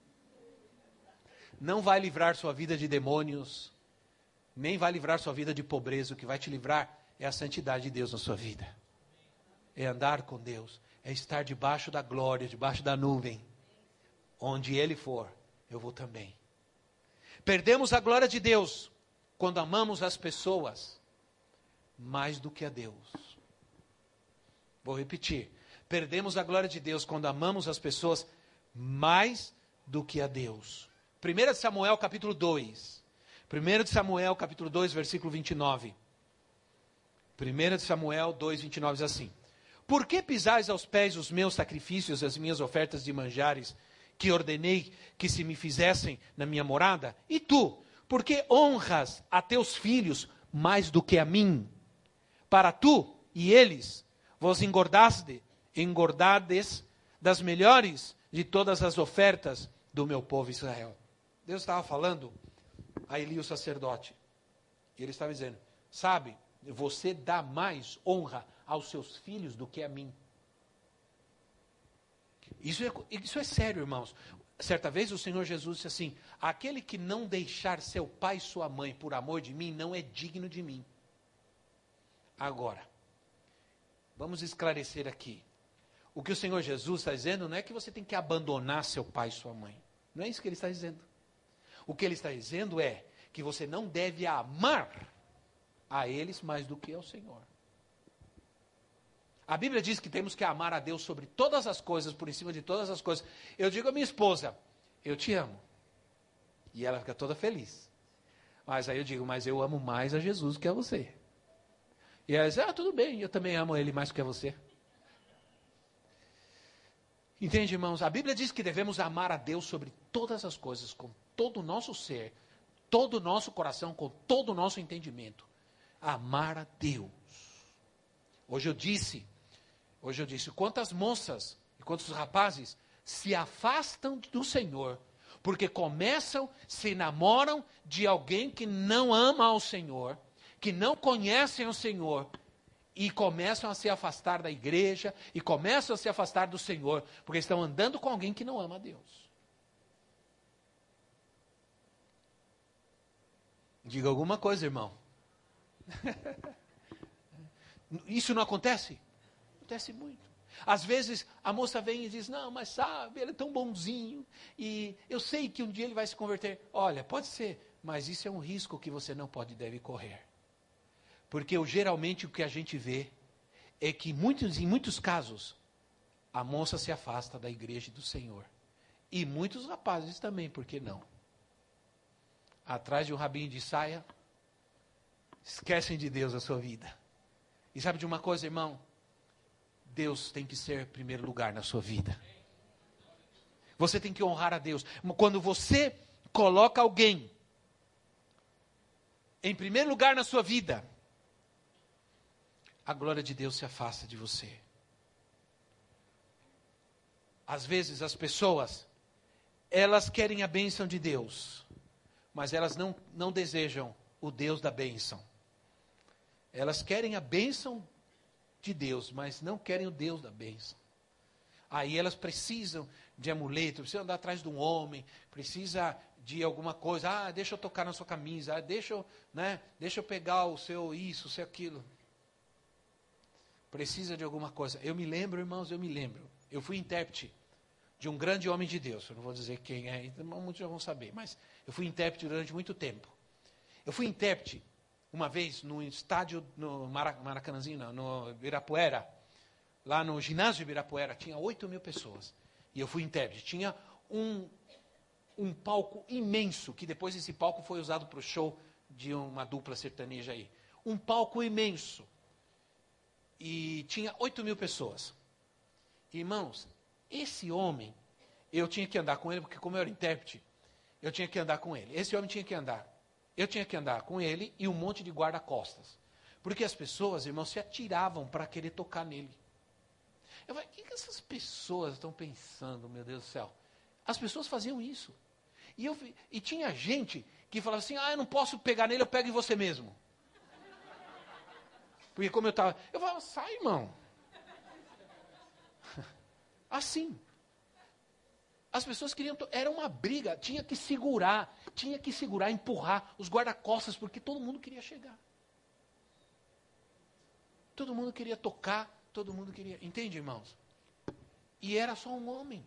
Não vai livrar sua vida de demônios, nem vai livrar sua vida de pobreza. O que vai te livrar é a santidade de Deus na sua vida. É andar com Deus, é estar debaixo da glória, debaixo da nuvem. Onde Ele for, eu vou também. Perdemos a glória de Deus quando amamos as pessoas mais do que a Deus. Vou repetir. Perdemos a glória de Deus quando amamos as pessoas mais do que a Deus. 1 Samuel capítulo 2. 1 Samuel capítulo 2, versículo 29. 1 Samuel 2, 29 diz assim. Por que pisais aos pés os meus sacrifícios, as minhas ofertas de manjares, que ordenei que se me fizessem na minha morada? E tu, por que honras a teus filhos mais do que a mim? Para tu e eles vos engordades das melhores de todas as ofertas do meu povo Israel. Deus estava falando a Eli, o sacerdote. E ele estava dizendo, sabe, você dá mais honra aos seus filhos do que a mim. Isso é sério, irmãos. Certa vez o Senhor Jesus disse assim, aquele que não deixar seu pai e sua mãe por amor de mim, não é digno de mim. Agora, vamos esclarecer aqui. O que o Senhor Jesus está dizendo não é que você tem que abandonar seu pai e sua mãe. Não é isso que Ele está dizendo. O que Ele está dizendo é que você não deve amar a eles mais do que ao Senhor. A Bíblia diz que temos que amar a Deus sobre todas as coisas, por cima de todas as coisas. Eu digo à minha esposa, eu te amo. E ela fica toda feliz. Mas aí eu digo, mas eu amo mais a Jesus que a você. E ela diz, tudo bem, eu também amo Ele mais do que a você. Entende, irmãos? A Bíblia diz que devemos amar a Deus sobre todas as coisas, com todo o nosso ser, todo o nosso coração, com todo o nosso entendimento. Amar a Deus. Hoje eu disse, quantas moças e quantos rapazes se afastam do Senhor, porque se namoram de alguém que não ama ao Senhor, que não conhecem o Senhor, e começam a se afastar da igreja, e começam a se afastar do Senhor, porque estão andando com alguém que não ama a Deus. Diga alguma coisa, irmão. Isso não acontece? Acontece muito. Às vezes a moça vem e diz, não, mas sabe, ele é tão bonzinho, e eu sei que um dia ele vai se converter. Olha, pode ser, mas isso é um risco que você não pode e deve correr. Porque geralmente o que a gente vê é que em muitos casos, a moça se afasta da igreja e do Senhor. E muitos rapazes também, por que não? Atrás de um rabinho de saia, esquecem de Deus a sua vida. E sabe de uma coisa, irmão? Deus tem que ser primeiro lugar na sua vida. Você tem que honrar a Deus. Quando você coloca alguém em primeiro lugar na sua vida, a glória de Deus se afasta de você. Às vezes as pessoas, elas querem a bênção de Deus, mas elas não desejam o Deus da bênção. Elas querem a bênção de Deus, mas não querem o Deus da bênção. Aí elas precisam de amuleto, precisam andar atrás de um homem, precisa de alguma coisa. Deixa eu tocar na sua camisa, deixa eu pegar o seu isso, o seu aquilo. Precisa de alguma coisa. Eu me lembro, irmãos, eu fui intérprete de um grande homem de Deus. Eu não vou dizer quem é, então muitos já vão saber, mas eu fui intérprete durante muito tempo. Eu fui intérprete uma vez no estádio, no Maracanãzinho, não, no Ibirapuera, lá no ginásio de Ibirapuera, tinha 8.000 pessoas. E eu fui intérprete. Tinha um palco imenso, que depois esse palco foi usado para o show de uma dupla sertaneja aí. Um palco imenso. E tinha 8.000 pessoas. Irmãos, esse homem, eu tinha que andar com ele, porque como eu era intérprete, eu tinha que andar com ele. Esse homem tinha que andar. Eu tinha que andar com ele e um monte de guarda-costas. Porque as pessoas, irmãos, se atiravam para querer tocar nele. Eu falei, o que essas pessoas estão pensando, meu Deus do céu? As pessoas faziam isso. E tinha gente que falava assim, eu não posso pegar nele, eu pego em você mesmo. Porque como eu falava, sai, irmão. Assim. As pessoas queriam, era uma briga, tinha que segurar, empurrar os guarda-costas, porque todo mundo queria chegar. Todo mundo queria tocar, todo mundo queria, entende, irmãos? E era só um homem.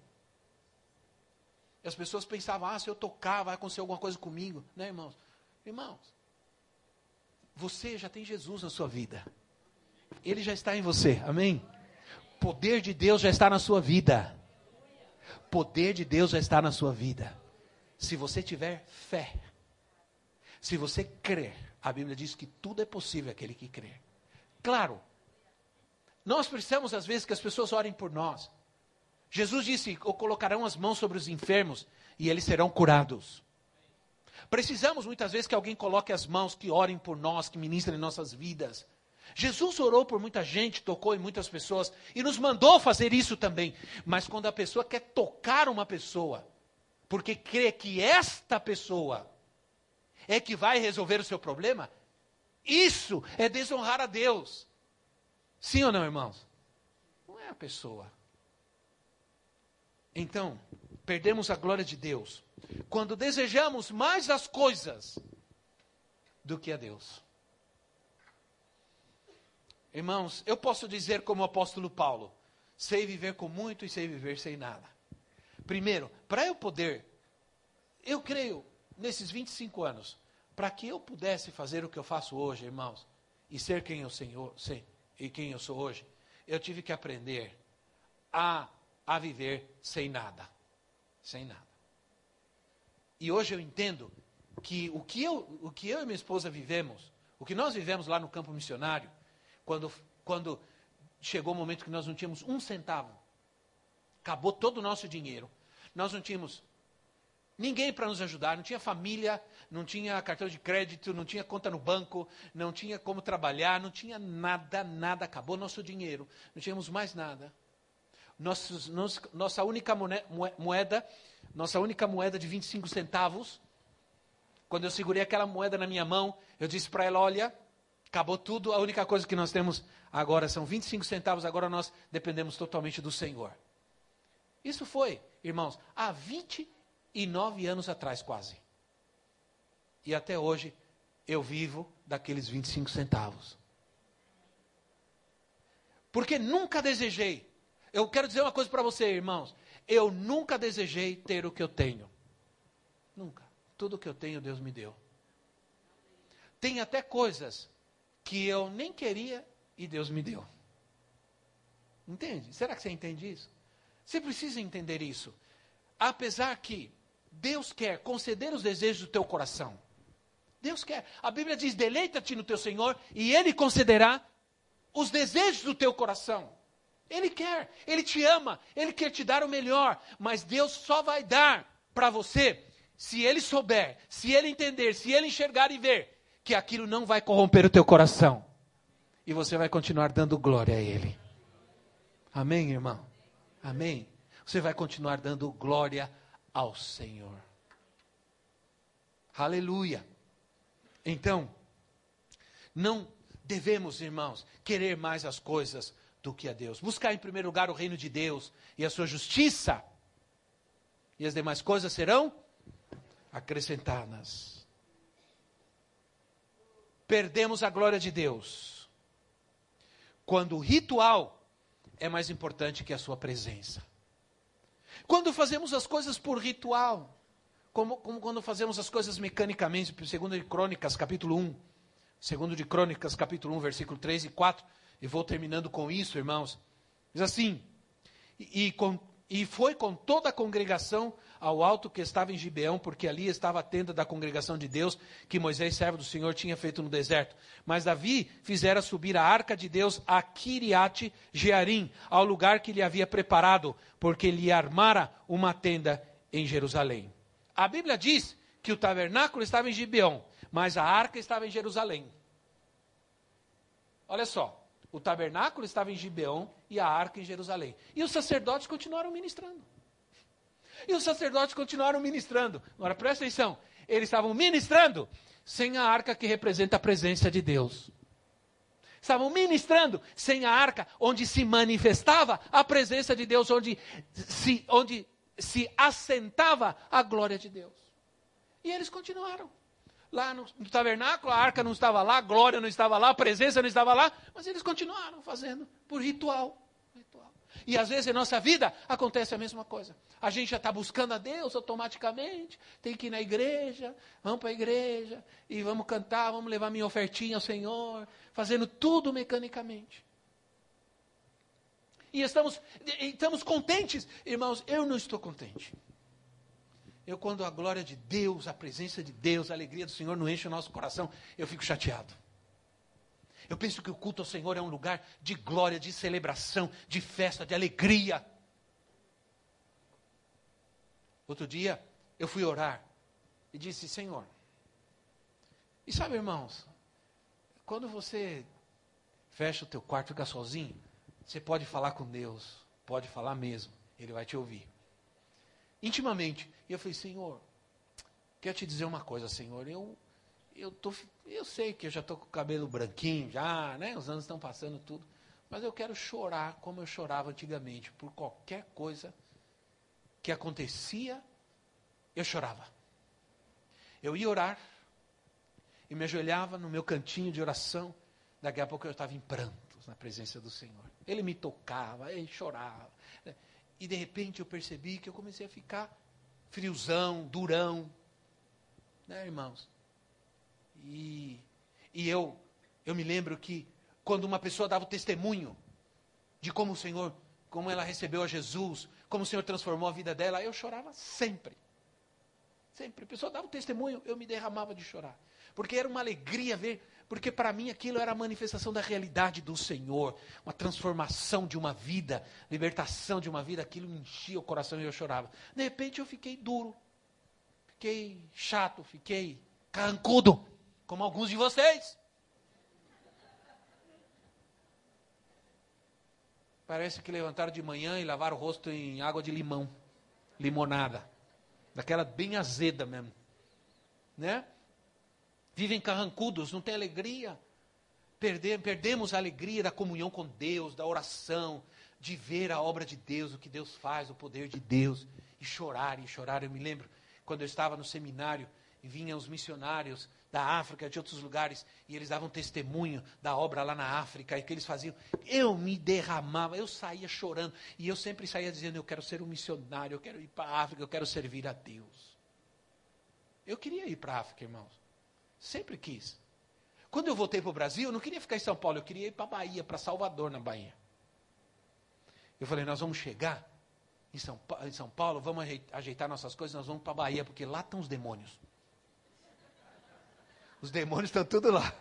E as pessoas pensavam, se eu tocar, vai acontecer alguma coisa comigo. Né, irmãos? Irmãos, você já tem Jesus na sua vida. Ele já está em você, amém? O poder de Deus já está na sua vida. O poder de Deus já está na sua vida. Se você tiver fé, se você crer, a Bíblia diz que tudo é possível àquele que crê. Claro, nós precisamos às vezes que as pessoas orem por nós. Jesus disse, colocarão as mãos sobre os enfermos e eles serão curados. Precisamos muitas vezes que alguém coloque as mãos, que orem por nós, que ministrem em nossas vidas. Jesus orou por muita gente, tocou em muitas pessoas e nos mandou fazer isso também. Mas quando a pessoa quer tocar uma pessoa, porque crê que esta pessoa é que vai resolver o seu problema, isso é desonrar a Deus. Sim ou não, irmãos? Não é a pessoa. Então, perdemos a glória de Deus quando desejamos mais as coisas do que a Deus. Irmãos, eu posso dizer como o apóstolo Paulo, sei viver com muito e sei viver sem nada. Primeiro, para eu poder, eu creio, nesses 25 anos, para que eu pudesse fazer o que eu faço hoje, irmãos, e ser quem eu sou hoje, eu tive que aprender a viver sem nada. Sem nada. E hoje eu entendo que o que eu e minha esposa vivemos, o que nós vivemos lá no campo missionário, quando chegou o momento que nós não tínhamos um centavo, acabou todo o nosso dinheiro, nós não tínhamos ninguém para nos ajudar, não tinha família, não tinha cartão de crédito, não tinha conta no banco, não tinha como trabalhar, não tinha nada, acabou nosso dinheiro, não tínhamos mais nada. Nossa única moeda de 25 centavos, quando eu segurei aquela moeda na minha mão, eu disse para ela, olha, acabou tudo, a única coisa que nós temos agora são 25 centavos, agora nós dependemos totalmente do Senhor. Isso foi, irmãos, há 29 anos atrás quase. E até hoje eu vivo daqueles 25 centavos. Porque nunca desejei Eu quero dizer uma coisa para você, irmãos. Eu nunca desejei ter o que eu tenho. Nunca. Tudo o que eu tenho, Deus me deu. Tem até coisas que eu nem queria e Deus me deu. Entende? Será que você entende isso? Você precisa entender isso. Apesar que Deus quer conceder os desejos do teu coração. Deus quer. A Bíblia diz, deleita-te no teu Senhor e Ele concederá os desejos do teu coração. Ele quer, Ele te ama, Ele quer te dar o melhor. Mas Deus só vai dar para você se Ele souber, se Ele entender, se Ele enxergar e ver que aquilo não vai corromper o teu coração. E você vai continuar dando glória a Ele. Amém, irmão? Amém? Você vai continuar dando glória ao Senhor. Aleluia. Então, não devemos, irmãos, querer mais as coisas do que a Deus. Buscar em primeiro lugar o reino de Deus e a sua justiça. E as demais coisas serão acrescentadas. Perdemos a glória de Deus quando o ritual é mais importante que a sua presença. Quando fazemos as coisas por ritual, como quando fazemos as coisas mecanicamente, segundo de Crônicas, capítulo 1, segundo de Crônicas, capítulo 1, versículo 3 e 4, e vou terminando com isso, irmãos. Diz assim, e foi com toda a congregação ao alto que estava em Gibeão, porque ali estava a tenda da congregação de Deus, que Moisés, servo do Senhor, tinha feito no deserto. Mas Davi fizera subir a arca de Deus a Kiriate Jearim, ao lugar que lhe havia preparado, porque lhe armara uma tenda em Jerusalém. A Bíblia diz que o tabernáculo estava em Gibeão, mas a arca estava em Jerusalém. Olha só. O tabernáculo estava em Gibeão e a arca em Jerusalém. E os sacerdotes continuaram ministrando. Agora presta atenção. Eles estavam ministrando sem a arca que representa a presença de Deus. Estavam ministrando sem a arca onde se manifestava a presença de Deus, onde se assentava a glória de Deus. E eles continuaram. Lá no tabernáculo, a arca não estava lá, a glória não estava lá, a presença não estava lá, mas eles continuaram fazendo por ritual. E às vezes em nossa vida acontece a mesma coisa. A gente já está buscando a Deus automaticamente, tem que ir na igreja, vamos para a igreja, e vamos cantar, vamos levar minha ofertinha ao Senhor, fazendo tudo mecanicamente. E estamos contentes, irmãos, eu não estou contente. Quando a glória de Deus, a presença de Deus, a alegria do Senhor não enche o nosso coração, eu fico chateado. Eu penso que o culto ao Senhor é um lugar de glória, de celebração, de festa, de alegria. Outro dia, eu fui orar e disse, Senhor, e sabe, irmãos, quando você fecha o teu quarto e fica sozinho, você pode falar com Deus, pode falar mesmo, Ele vai te ouvir. Intimamente. E eu falei, Senhor, quero te dizer uma coisa, Senhor, eu sei que eu já estou com o cabelo branquinho, já, né? Os anos estão passando tudo, mas eu quero chorar como eu chorava antigamente, por qualquer coisa que acontecia, eu chorava. Eu ia orar, e me ajoelhava no meu cantinho de oração, daqui a pouco eu estava em prantos na presença do Senhor. Ele me tocava, ele chorava, né? E de repente eu percebi que eu comecei a ficar friozão, durão, né, irmãos? E eu me lembro que quando uma pessoa dava o testemunho de como o Senhor, como ela recebeu a Jesus, como o Senhor transformou a vida dela, eu chorava sempre. Sempre. A pessoa dava o testemunho, eu me derramava de chorar. Porque era uma alegria ver, porque para mim aquilo era a manifestação da realidade do Senhor, uma transformação de uma vida, libertação de uma vida, aquilo me enchia o coração e eu chorava. De repente eu fiquei duro, fiquei chato, fiquei carrancudo, como alguns de vocês. Parece que levantaram de manhã e lavaram o rosto em água de limão, limonada, daquela bem azeda mesmo, né? Vivem carrancudos, não tem alegria. Perdemos a alegria da comunhão com Deus, da oração, de ver a obra de Deus, o que Deus faz, o poder de Deus. E chorar. Eu me lembro, quando eu estava no seminário, e vinham os missionários da África, de outros lugares, e eles davam testemunho da obra lá na África, e que eles faziam. Eu me derramava, eu saía chorando, e eu sempre saía dizendo, eu quero ser um missionário, eu quero ir para a África, eu quero servir a Deus. Eu queria ir para a África, irmãos. Sempre quis. Quando eu voltei para o Brasil, eu não queria ficar em São Paulo, eu queria ir para a Bahia, para Salvador, na Bahia. Eu falei, nós vamos chegar em São Paulo, vamos ajeitar nossas coisas, nós vamos para a Bahia, porque lá estão os demônios. Os demônios estão tudo lá.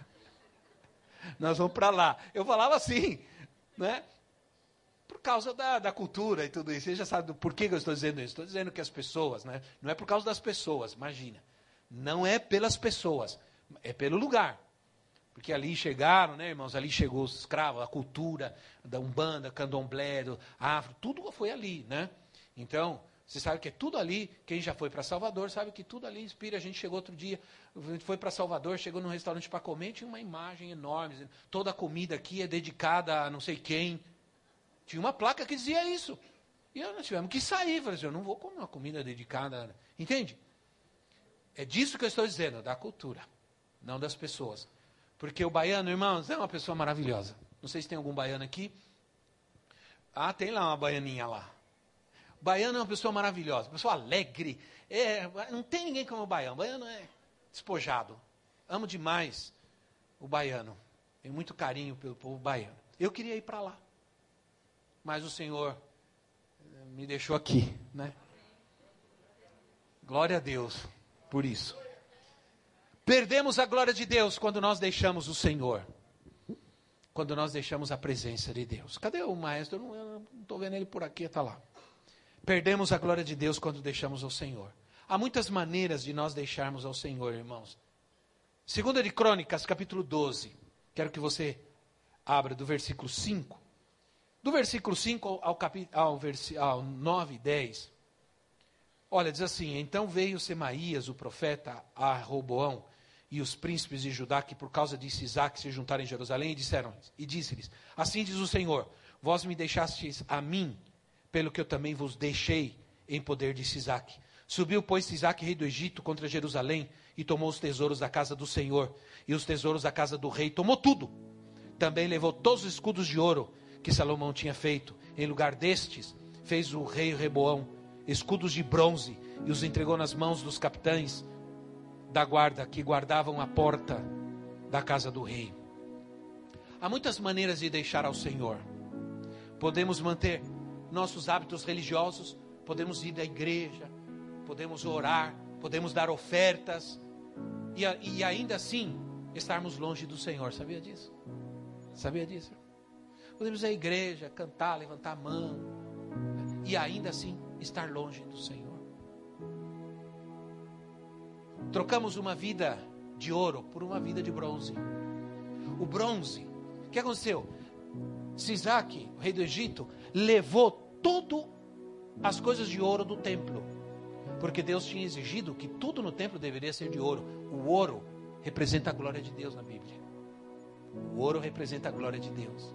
Nós vamos para lá. Eu falava assim, né? Por causa da cultura e tudo isso. Você já sabe do porquê que eu estou dizendo isso. Estou dizendo que as pessoas, né? Não é por causa das pessoas, imagina. Não é pelas pessoas, é pelo lugar. Porque ali chegaram, né, irmãos? Ali chegou os escravos, a cultura da Umbanda, Candomblé, do Afro, tudo foi ali, né? Então, você sabe que é tudo ali. Quem já foi para Salvador sabe que tudo ali inspira. A gente chegou outro dia, a gente foi para Salvador, chegou num restaurante para comer, tinha uma imagem enorme, dizendo, toda a comida aqui é dedicada a não sei quem. Tinha uma placa que dizia isso. E nós tivemos que sair. Falei assim, eu não vou comer uma comida dedicada. Entende? É disso que eu estou dizendo, da cultura, não das pessoas. Porque o baiano, irmãos, é uma pessoa maravilhosa. Não sei se tem algum baiano aqui. Ah, tem lá uma baianinha lá. O baiano é uma pessoa maravilhosa, uma pessoa alegre. Não tem ninguém como o baiano. O baiano é despojado. Amo demais o baiano. Tenho muito carinho pelo povo baiano. Eu queria ir para lá. Mas o Senhor me deixou aqui, né? Glória a Deus por isso. Perdemos a glória de Deus quando nós deixamos o Senhor. Quando nós deixamos a presença de Deus. Cadê o maestro? Eu não estou vendo ele por aqui, está lá. Perdemos a glória de Deus quando deixamos o Senhor. Há muitas maneiras de nós deixarmos ao Senhor, irmãos. 2 de Crônicas, capítulo 12. Quero que você abra do versículo 5. Do versículo 5 ao 9 e 10. Olha, diz assim, então veio Semaías, o profeta, a Roboão, e os príncipes de Judá, que por causa de Sisaque se juntaram em Jerusalém, e disse-lhes, assim diz o Senhor, vós me deixastes a mim, pelo que eu também vos deixei em poder de Sisaque. Subiu, pois, Sisaque, rei do Egito, contra Jerusalém, e tomou os tesouros da casa do Senhor, e os tesouros da casa do rei, tomou tudo. Também levou todos os escudos de ouro que Salomão tinha feito. Em lugar destes, fez o rei Reboão escudos de bronze, e os entregou nas mãos dos capitães da guarda, que guardavam a porta da casa do rei. Há muitas maneiras de deixar ao Senhor. Podemos manter nossos hábitos religiosos, podemos ir à igreja, podemos orar, podemos dar ofertas, e ainda assim estarmos longe do Senhor. Sabia disso? Sabia disso? Podemos ir à igreja, cantar, levantar a mão, e ainda assim estar longe do Senhor. Trocamos uma vida de ouro por uma vida de bronze. O bronze, o que aconteceu? Sisaque, o rei do Egito, levou todas as coisas de ouro do templo, porque Deus tinha exigido que tudo no templo deveria ser de ouro. O ouro representa a glória de Deus na Bíblia. O ouro representa a glória de Deus.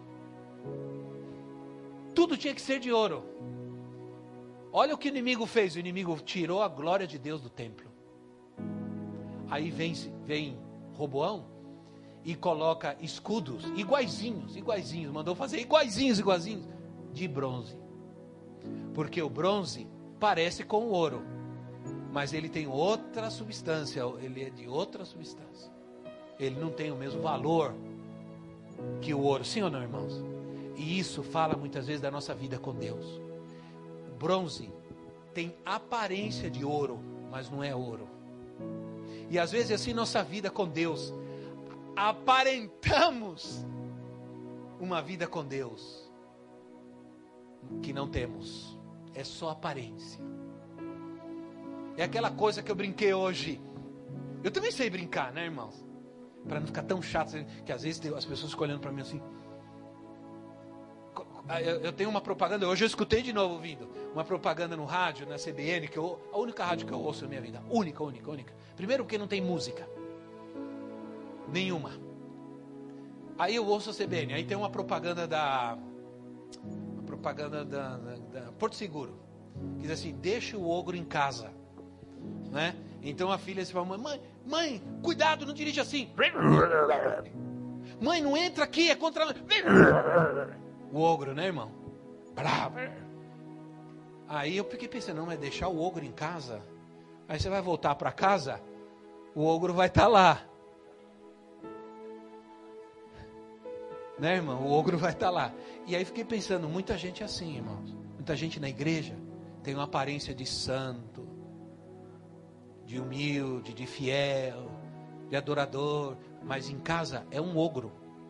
Tudo tinha que ser de ouro. Olha o que o inimigo fez. O inimigo tirou a glória de Deus do templo. Aí vem Roboão e coloca escudos iguaizinhos, mandou fazer iguaizinhos, de bronze. Porque o bronze parece com o ouro, mas ele tem outra substância, ele é de outra substância. Ele não tem o mesmo valor que o ouro, sim ou não, irmãos? E isso fala muitas vezes da nossa vida com Deus. O bronze tem aparência de ouro, mas não é ouro. E às vezes assim nossa vida com Deus, aparentamos uma vida com Deus que não temos, é só aparência. É aquela coisa que eu brinquei hoje. Eu também sei brincar, né, irmãos? Para não ficar tão chato, que às vezes as pessoas ficam olhando para mim assim. Eu tenho uma propaganda, hoje eu escutei de novo ouvindo uma propaganda no rádio, na CBN, a única rádio que eu ouço na minha vida, única. Primeiro porque não tem música nenhuma. Aí eu ouço a CBN, aí tem uma propaganda da Porto Seguro, que diz assim, deixa o ogro em casa, né? Então a filha se fala, mãe, cuidado, não dirige assim. Mãe, não entra aqui, é contra... O ogro, né, irmão? Bravo. Aí eu fiquei pensando, não, mas deixar o ogro em casa? Aí você vai voltar para casa, o ogro vai estar lá. Né, irmão? O ogro vai estar lá. E aí fiquei pensando, muita gente é assim, irmãos. Muita gente na igreja tem uma aparência de santo, de humilde, de fiel, de adorador, mas em casa é um ogro.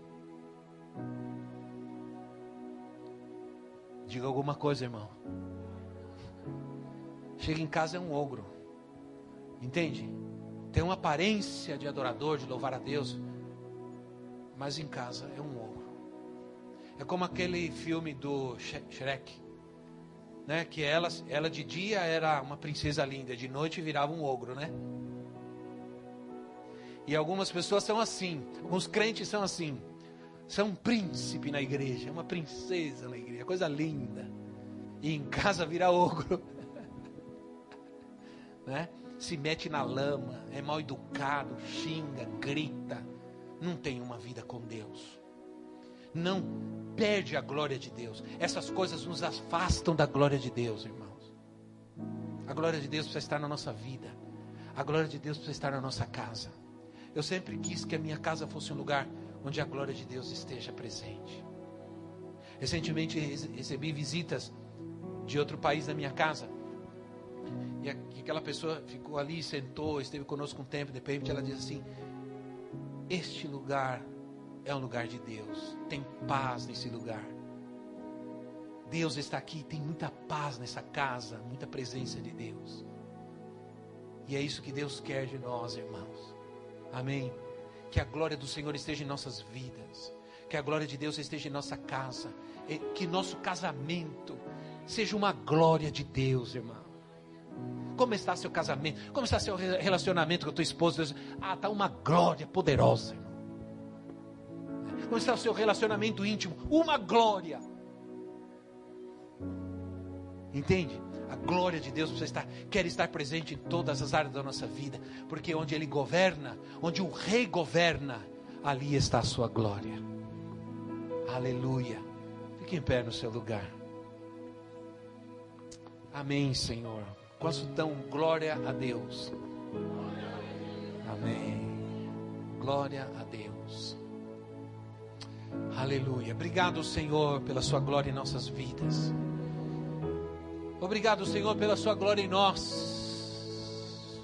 Diga alguma coisa, irmão. Chega em casa é um ogro. Entende? Tem uma aparência de adorador, de louvar a Deus, mas em casa é um ogro. É como aquele filme do Shrek, né? Que ela de dia era uma princesa linda, de noite virava um ogro, né? E algumas pessoas são assim, alguns crentes são assim. São um príncipe na igreja, uma princesa na igreja, coisa linda. E em casa vira ogro. Né? Se mete na lama, é mal educado, xinga, grita. Não tem uma vida com Deus. Não perde a glória de Deus. Essas coisas nos afastam da glória de Deus, irmãos. A glória de Deus precisa estar na nossa vida. A glória de Deus precisa estar na nossa casa. Eu sempre quis que a minha casa fosse um lugar onde a glória de Deus esteja presente. Recentemente recebi visitas de outro país na minha casa. E aquela pessoa ficou ali, sentou, esteve conosco um tempo. De repente ela diz assim: este lugar é um lugar de Deus. Tem paz nesse lugar. Deus está aqui, tem muita paz nessa casa, muita presença de Deus. E é isso que Deus quer de nós, irmãos. Amém. Que a glória do Senhor esteja em nossas vidas. Que a glória de Deus esteja em nossa casa. Que nosso casamento seja uma glória de Deus, irmão. Como está seu casamento? Como está seu relacionamento com a tua esposa? Está uma glória poderosa, irmão. Como está o seu relacionamento íntimo? Uma glória. Entende? A glória de Deus quer estar presente em todas as áreas da nossa vida. Porque onde Ele governa, onde o Rei governa, ali está a sua glória. Aleluia. Fique em pé no seu lugar. Amém, Senhor. Quanto tão glória a Deus. Amém. Glória a Deus. Aleluia. Obrigado, Senhor, pela sua glória em nossas vidas. Obrigado, Senhor, pela sua glória em nós.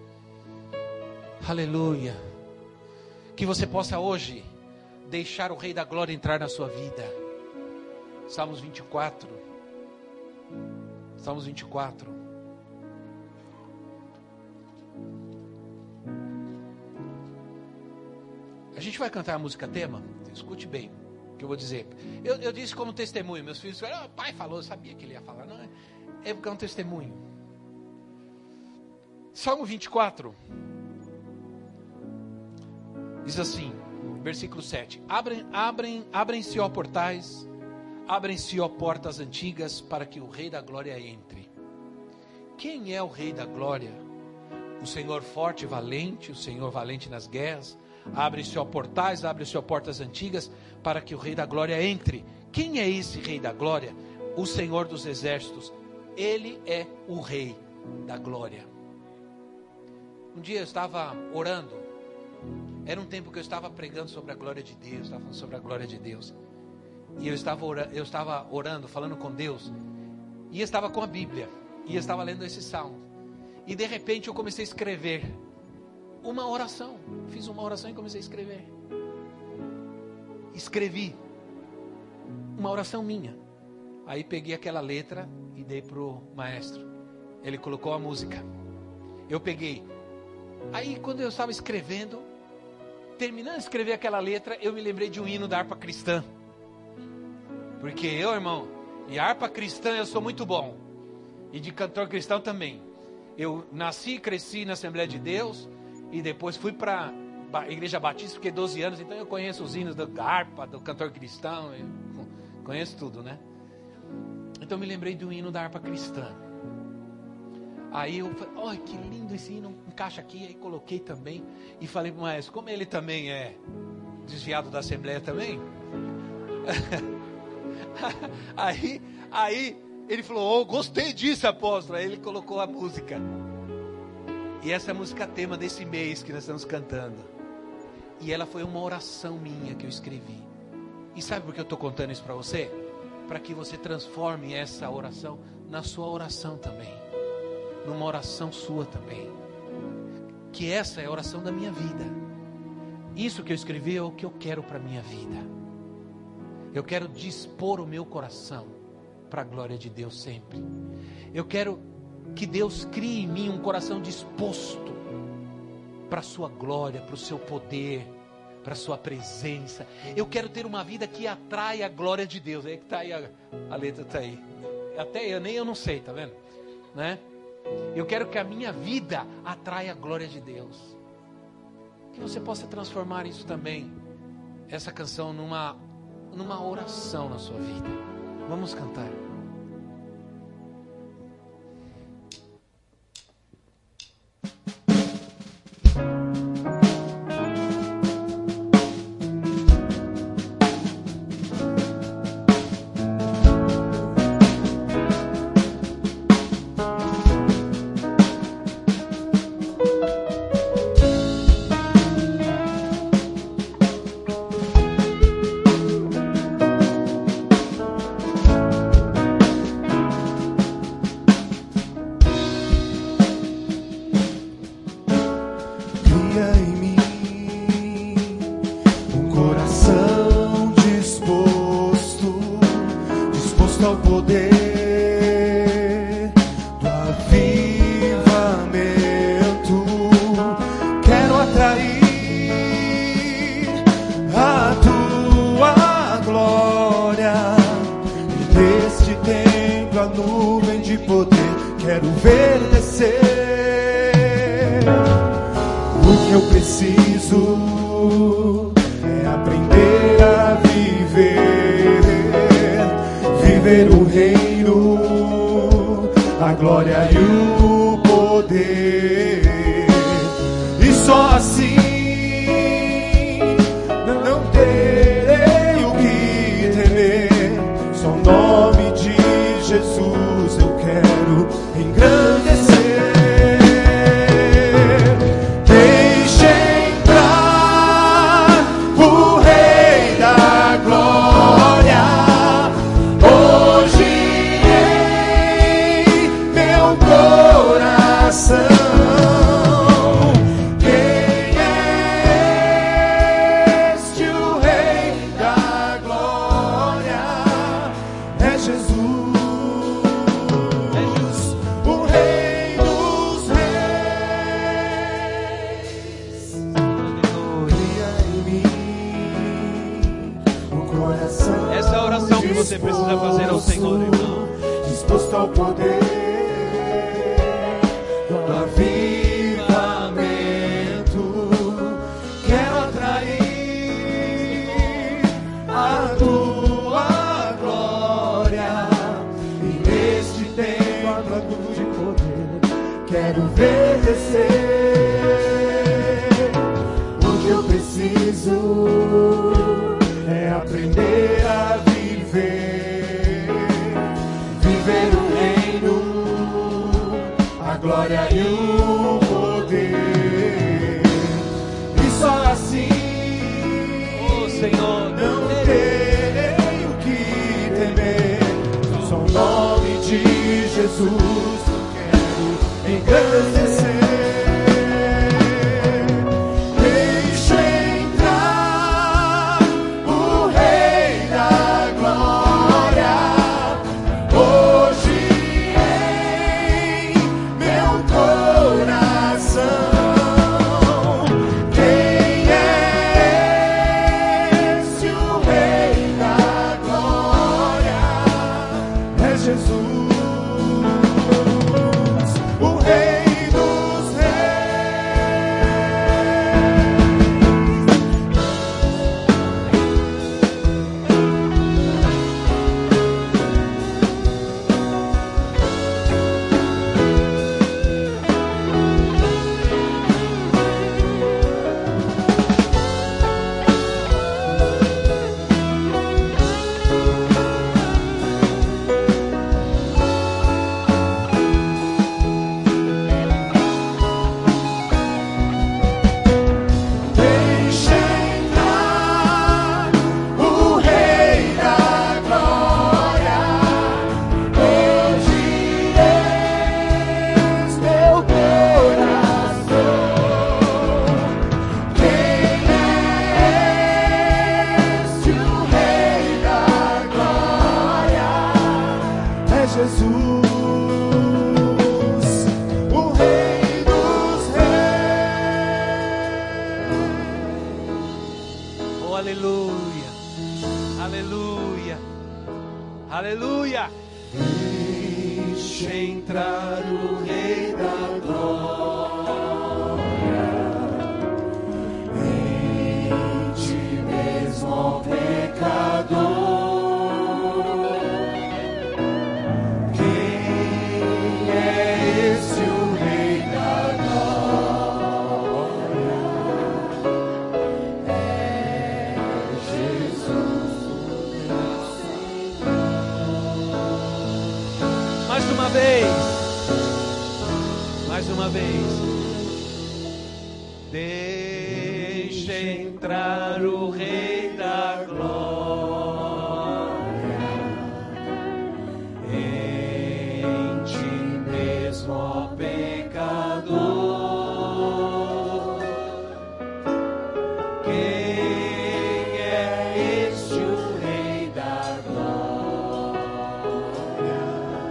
Aleluia. Que você possa hoje deixar o Rei da Glória entrar na sua vida. Salmos 24. Salmos 24. A gente vai cantar a música tema. Escute bem o que eu vou dizer. Eu disse como testemunho. Meus filhos falaram: pai falou, eu sabia que ele ia falar. Não, é porque é um testemunho. Salmo 24 diz assim, versículo 7: Abrem-se, ó portais, abrem-se, ó portas antigas, para que o Rei da Glória entre. Quem é o Rei da Glória? O Senhor forte e valente, o Senhor valente nas guerras. Abre-se, ó portais, abre-se, ó portas antigas, para que o Rei da Glória entre. Quem é esse Rei da Glória? O Senhor dos exércitos. Ele é o Rei da Glória. Um dia eu estava orando. Era um tempo que eu estava pregando sobre a glória de Deus. Estava falando sobre a glória de Deus. E eu estava orando, falando com Deus. E eu estava com a Bíblia. E eu estava lendo esse salmo. E de repente eu comecei a escrever uma oração. Fiz uma oração e comecei a escrever. Escrevi uma oração minha. Aí peguei aquela letra e dei para o maestro. Ele colocou a música. Eu peguei. Aí quando eu estava escrevendo, terminando de escrever aquela letra, eu me lembrei de um hino da harpa cristã. Porque eu, irmão, e harpa cristã eu sou muito bom. E de cantor cristão também. Eu nasci e cresci na Assembleia de Deus. E depois fui para a Igreja Batista, fiquei 12 anos. Então eu conheço os hinos da harpa, do cantor cristão. Conheço tudo, né? Então me lembrei de um hino da harpa cristã. Aí eu falei, olha que lindo esse hino, encaixa aqui. Aí coloquei também e falei para o maestro, como ele também é desviado da Assembleia também. aí ele falou, oh, gostei disso, apóstolo. Aí ele colocou a música. E essa é a música tema desse mês que nós estamos cantando. E ela foi uma oração minha que eu escrevi. E sabe por que eu estou contando isso para você? Para que você transforme essa oração na sua oração também. Numa oração sua também. Que essa é a oração da minha vida. Isso que eu escrevi é o que eu quero para a minha vida. Eu quero dispor o meu coração para a glória de Deus sempre. Eu quero que Deus crie em mim um coração disposto para a sua glória, para o seu poder, para a sua presença. Eu quero ter uma vida que atrai a glória de Deus. É que está aí, a letra está aí. Até eu não sei, tá vendo? Né? Eu quero que a minha vida atraia a glória de Deus. Que você possa transformar isso também, essa canção, numa oração na sua vida. Vamos cantar. Jesus, o Rei dos Reis. Oh, aleluia, aleluia, aleluia. Deixe entrar o Rei da Glória, em ti mesmo, ó pecador. Quem é esse o Rei da Glória? É Jesus. Mais uma vez, mais uma vez. Deixa entrar o Rei da Glória, em ti mesmo, ó pecador. Quem é este o Rei da Glória?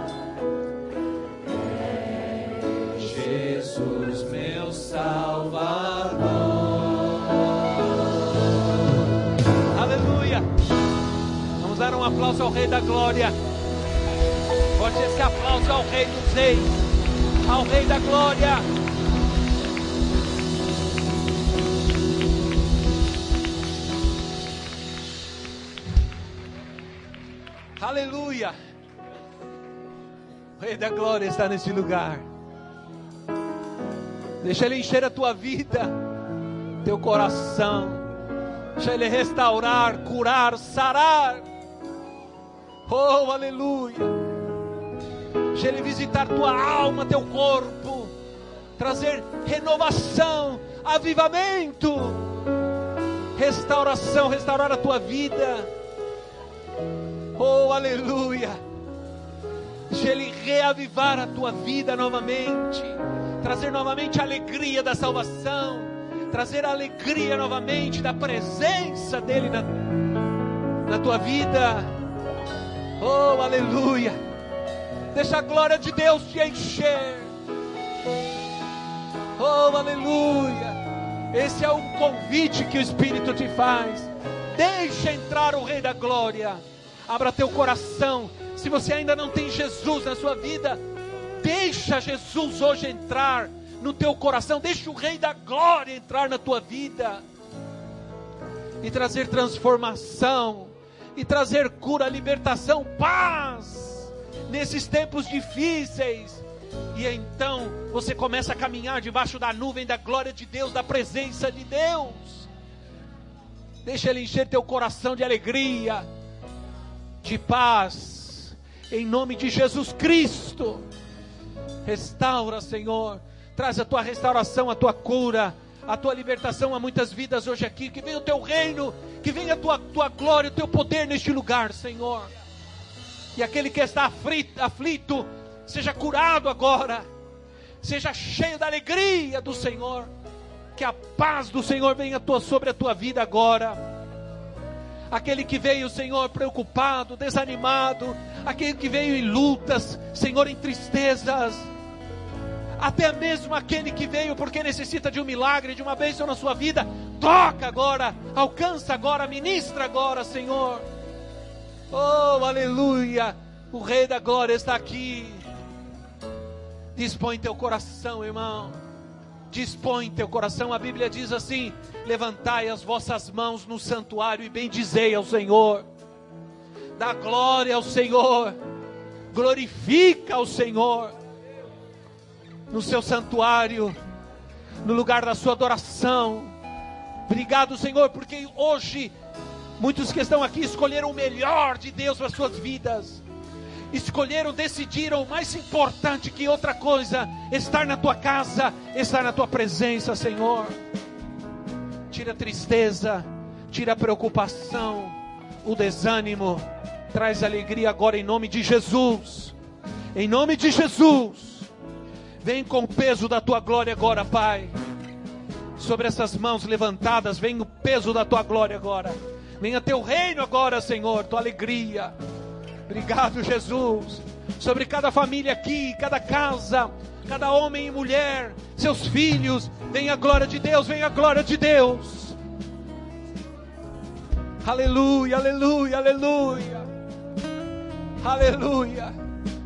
Jesus, meu Salvador. Aleluia. Vamos dar um aplauso ao Rei da Glória. Pode esse aplauso ao Rei dos Reis, ao Rei da Glória. Aleluia. O Rei da Glória está nesse lugar. Deixa Ele encher a tua vida, teu coração. Deixa Ele restaurar, curar, sarar. Oh, aleluia. Deixa Ele visitar tua alma, teu corpo. Trazer renovação, avivamento, restauração, restaurar a tua vida. Oh, aleluia. Deixa Ele reavivar a tua vida novamente. Trazer novamente a alegria da salvação, trazer a alegria novamente da presença dEle na tua vida. Oh, aleluia. Deixa a glória de Deus te encher. Oh, aleluia. Esse é o convite que o Espírito te faz. Deixa entrar o Rei da Glória. Abra teu coração. Se você ainda não tem Jesus na sua vida, deixa Jesus hoje entrar no teu coração. Deixa o Rei da Glória entrar na tua vida e trazer transformação, e trazer cura, libertação, paz nesses tempos difíceis. E então você começa a caminhar debaixo da nuvem da glória de Deus, da presença de Deus. Deixa Ele encher teu coração de alegria, de paz, em nome de Jesus Cristo. Restaura, Senhor. Traz a tua restauração, a tua cura, a tua libertação a muitas vidas hoje aqui. Que venha o teu reino, que venha a tua glória, o teu poder neste lugar, Senhor. E aquele que está aflito, seja curado agora. Seja cheio da alegria do Senhor. Que a paz do Senhor venha sobre a tua vida agora. Aquele que veio, Senhor, preocupado, desanimado, aquele que veio em lutas, Senhor, em tristezas, até mesmo aquele que veio porque necessita de um milagre, de uma bênção na sua vida, toca agora, alcança agora, ministra agora, Senhor. Oh, aleluia, o Rei da Glória está aqui. Dispõe teu coração, irmão, dispõe teu coração. A Bíblia diz assim: levantai as vossas mãos no santuário e bendizei ao Senhor. Dá glória ao Senhor, glorifica ao Senhor no seu santuário, no lugar da sua adoração. Obrigado, Senhor, porque hoje muitos que estão aqui escolheram o melhor de Deus para as suas vidas. Escolheram, decidiram, o mais importante que outra coisa, estar na tua casa, estar na tua presença, Senhor. Tira a tristeza, tira a preocupação, o desânimo, traz alegria agora em nome de Jesus. Em nome de Jesus. Vem com o peso da tua glória agora, Pai. Sobre essas mãos levantadas, vem o peso da tua glória agora. Venha teu reino agora, Senhor, tua alegria. Obrigado, Jesus. sobre cada família aqui, cada casa, cada homem e mulher, seus filhos. Venha a glória de Deus, venha a glória de Deus. Aleluia, aleluia, aleluia. Aleluia.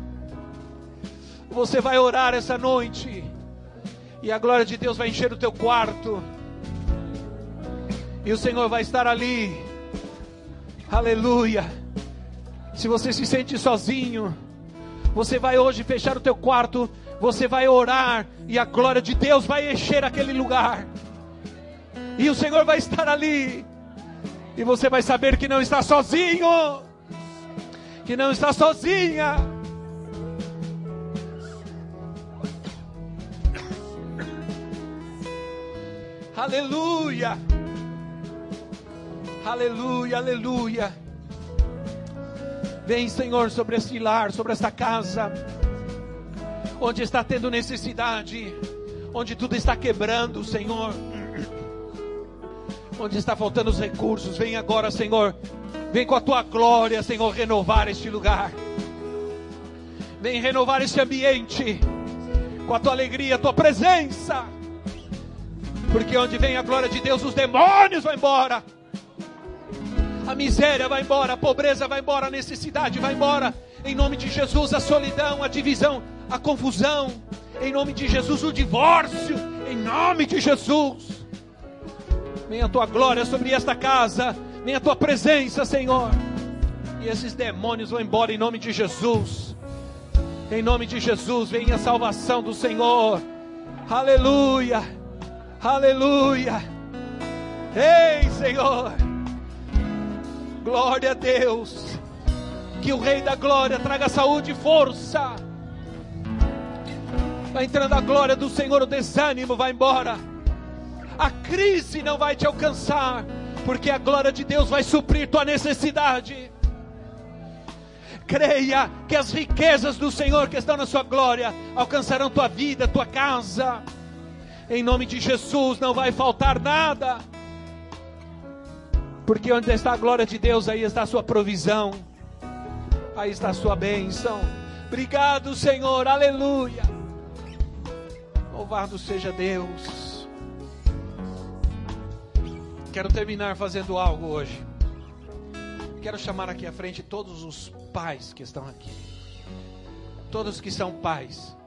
Você vai orar essa noite e a glória de Deus vai encher o teu quarto. E o Senhor vai estar ali. Aleluia. Se você se sente sozinho, você vai hoje fechar o teu quarto, você vai orar e a glória de Deus vai encher aquele lugar. E o Senhor vai estar ali. E você vai saber que não está sozinho, que não está sozinha. Aleluia. Aleluia, aleluia. Vem, Senhor, sobre este lar, sobre esta casa, onde está tendo necessidade, onde tudo está quebrando, Senhor, onde está faltando os recursos. Vem agora, Senhor, vem com a tua glória, Senhor, renovar este lugar. Vem renovar este ambiente, com a tua alegria, a tua presença, porque onde vem a glória de Deus, os demônios vão embora. A miséria vai embora, a pobreza vai embora, a necessidade vai embora. Em nome de Jesus, a solidão, a divisão, a confusão. Em nome de Jesus, o divórcio. Em nome de Jesus. Venha a tua glória sobre esta casa. Venha a tua presença, Senhor. E esses demônios vão embora em nome de Jesus. Em nome de Jesus, venha a salvação do Senhor. Aleluia. Aleluia. Ei, Senhor. Glória a Deus. Que o Rei da Glória traga saúde e força. Vai entrando a glória do Senhor, o desânimo vai embora. A crise não vai te alcançar, porque a glória de Deus vai suprir tua necessidade. Creia que as riquezas do Senhor que estão na sua glória alcançarão tua vida, tua casa. Em nome de Jesus não vai faltar nada. Porque onde está a glória de Deus, aí está a sua provisão. Aí está a sua bênção. Obrigado, Senhor, aleluia. Louvado seja Deus. Quero terminar fazendo algo hoje. Quero chamar aqui à frente todos os pais que estão aqui. Todos que são pais.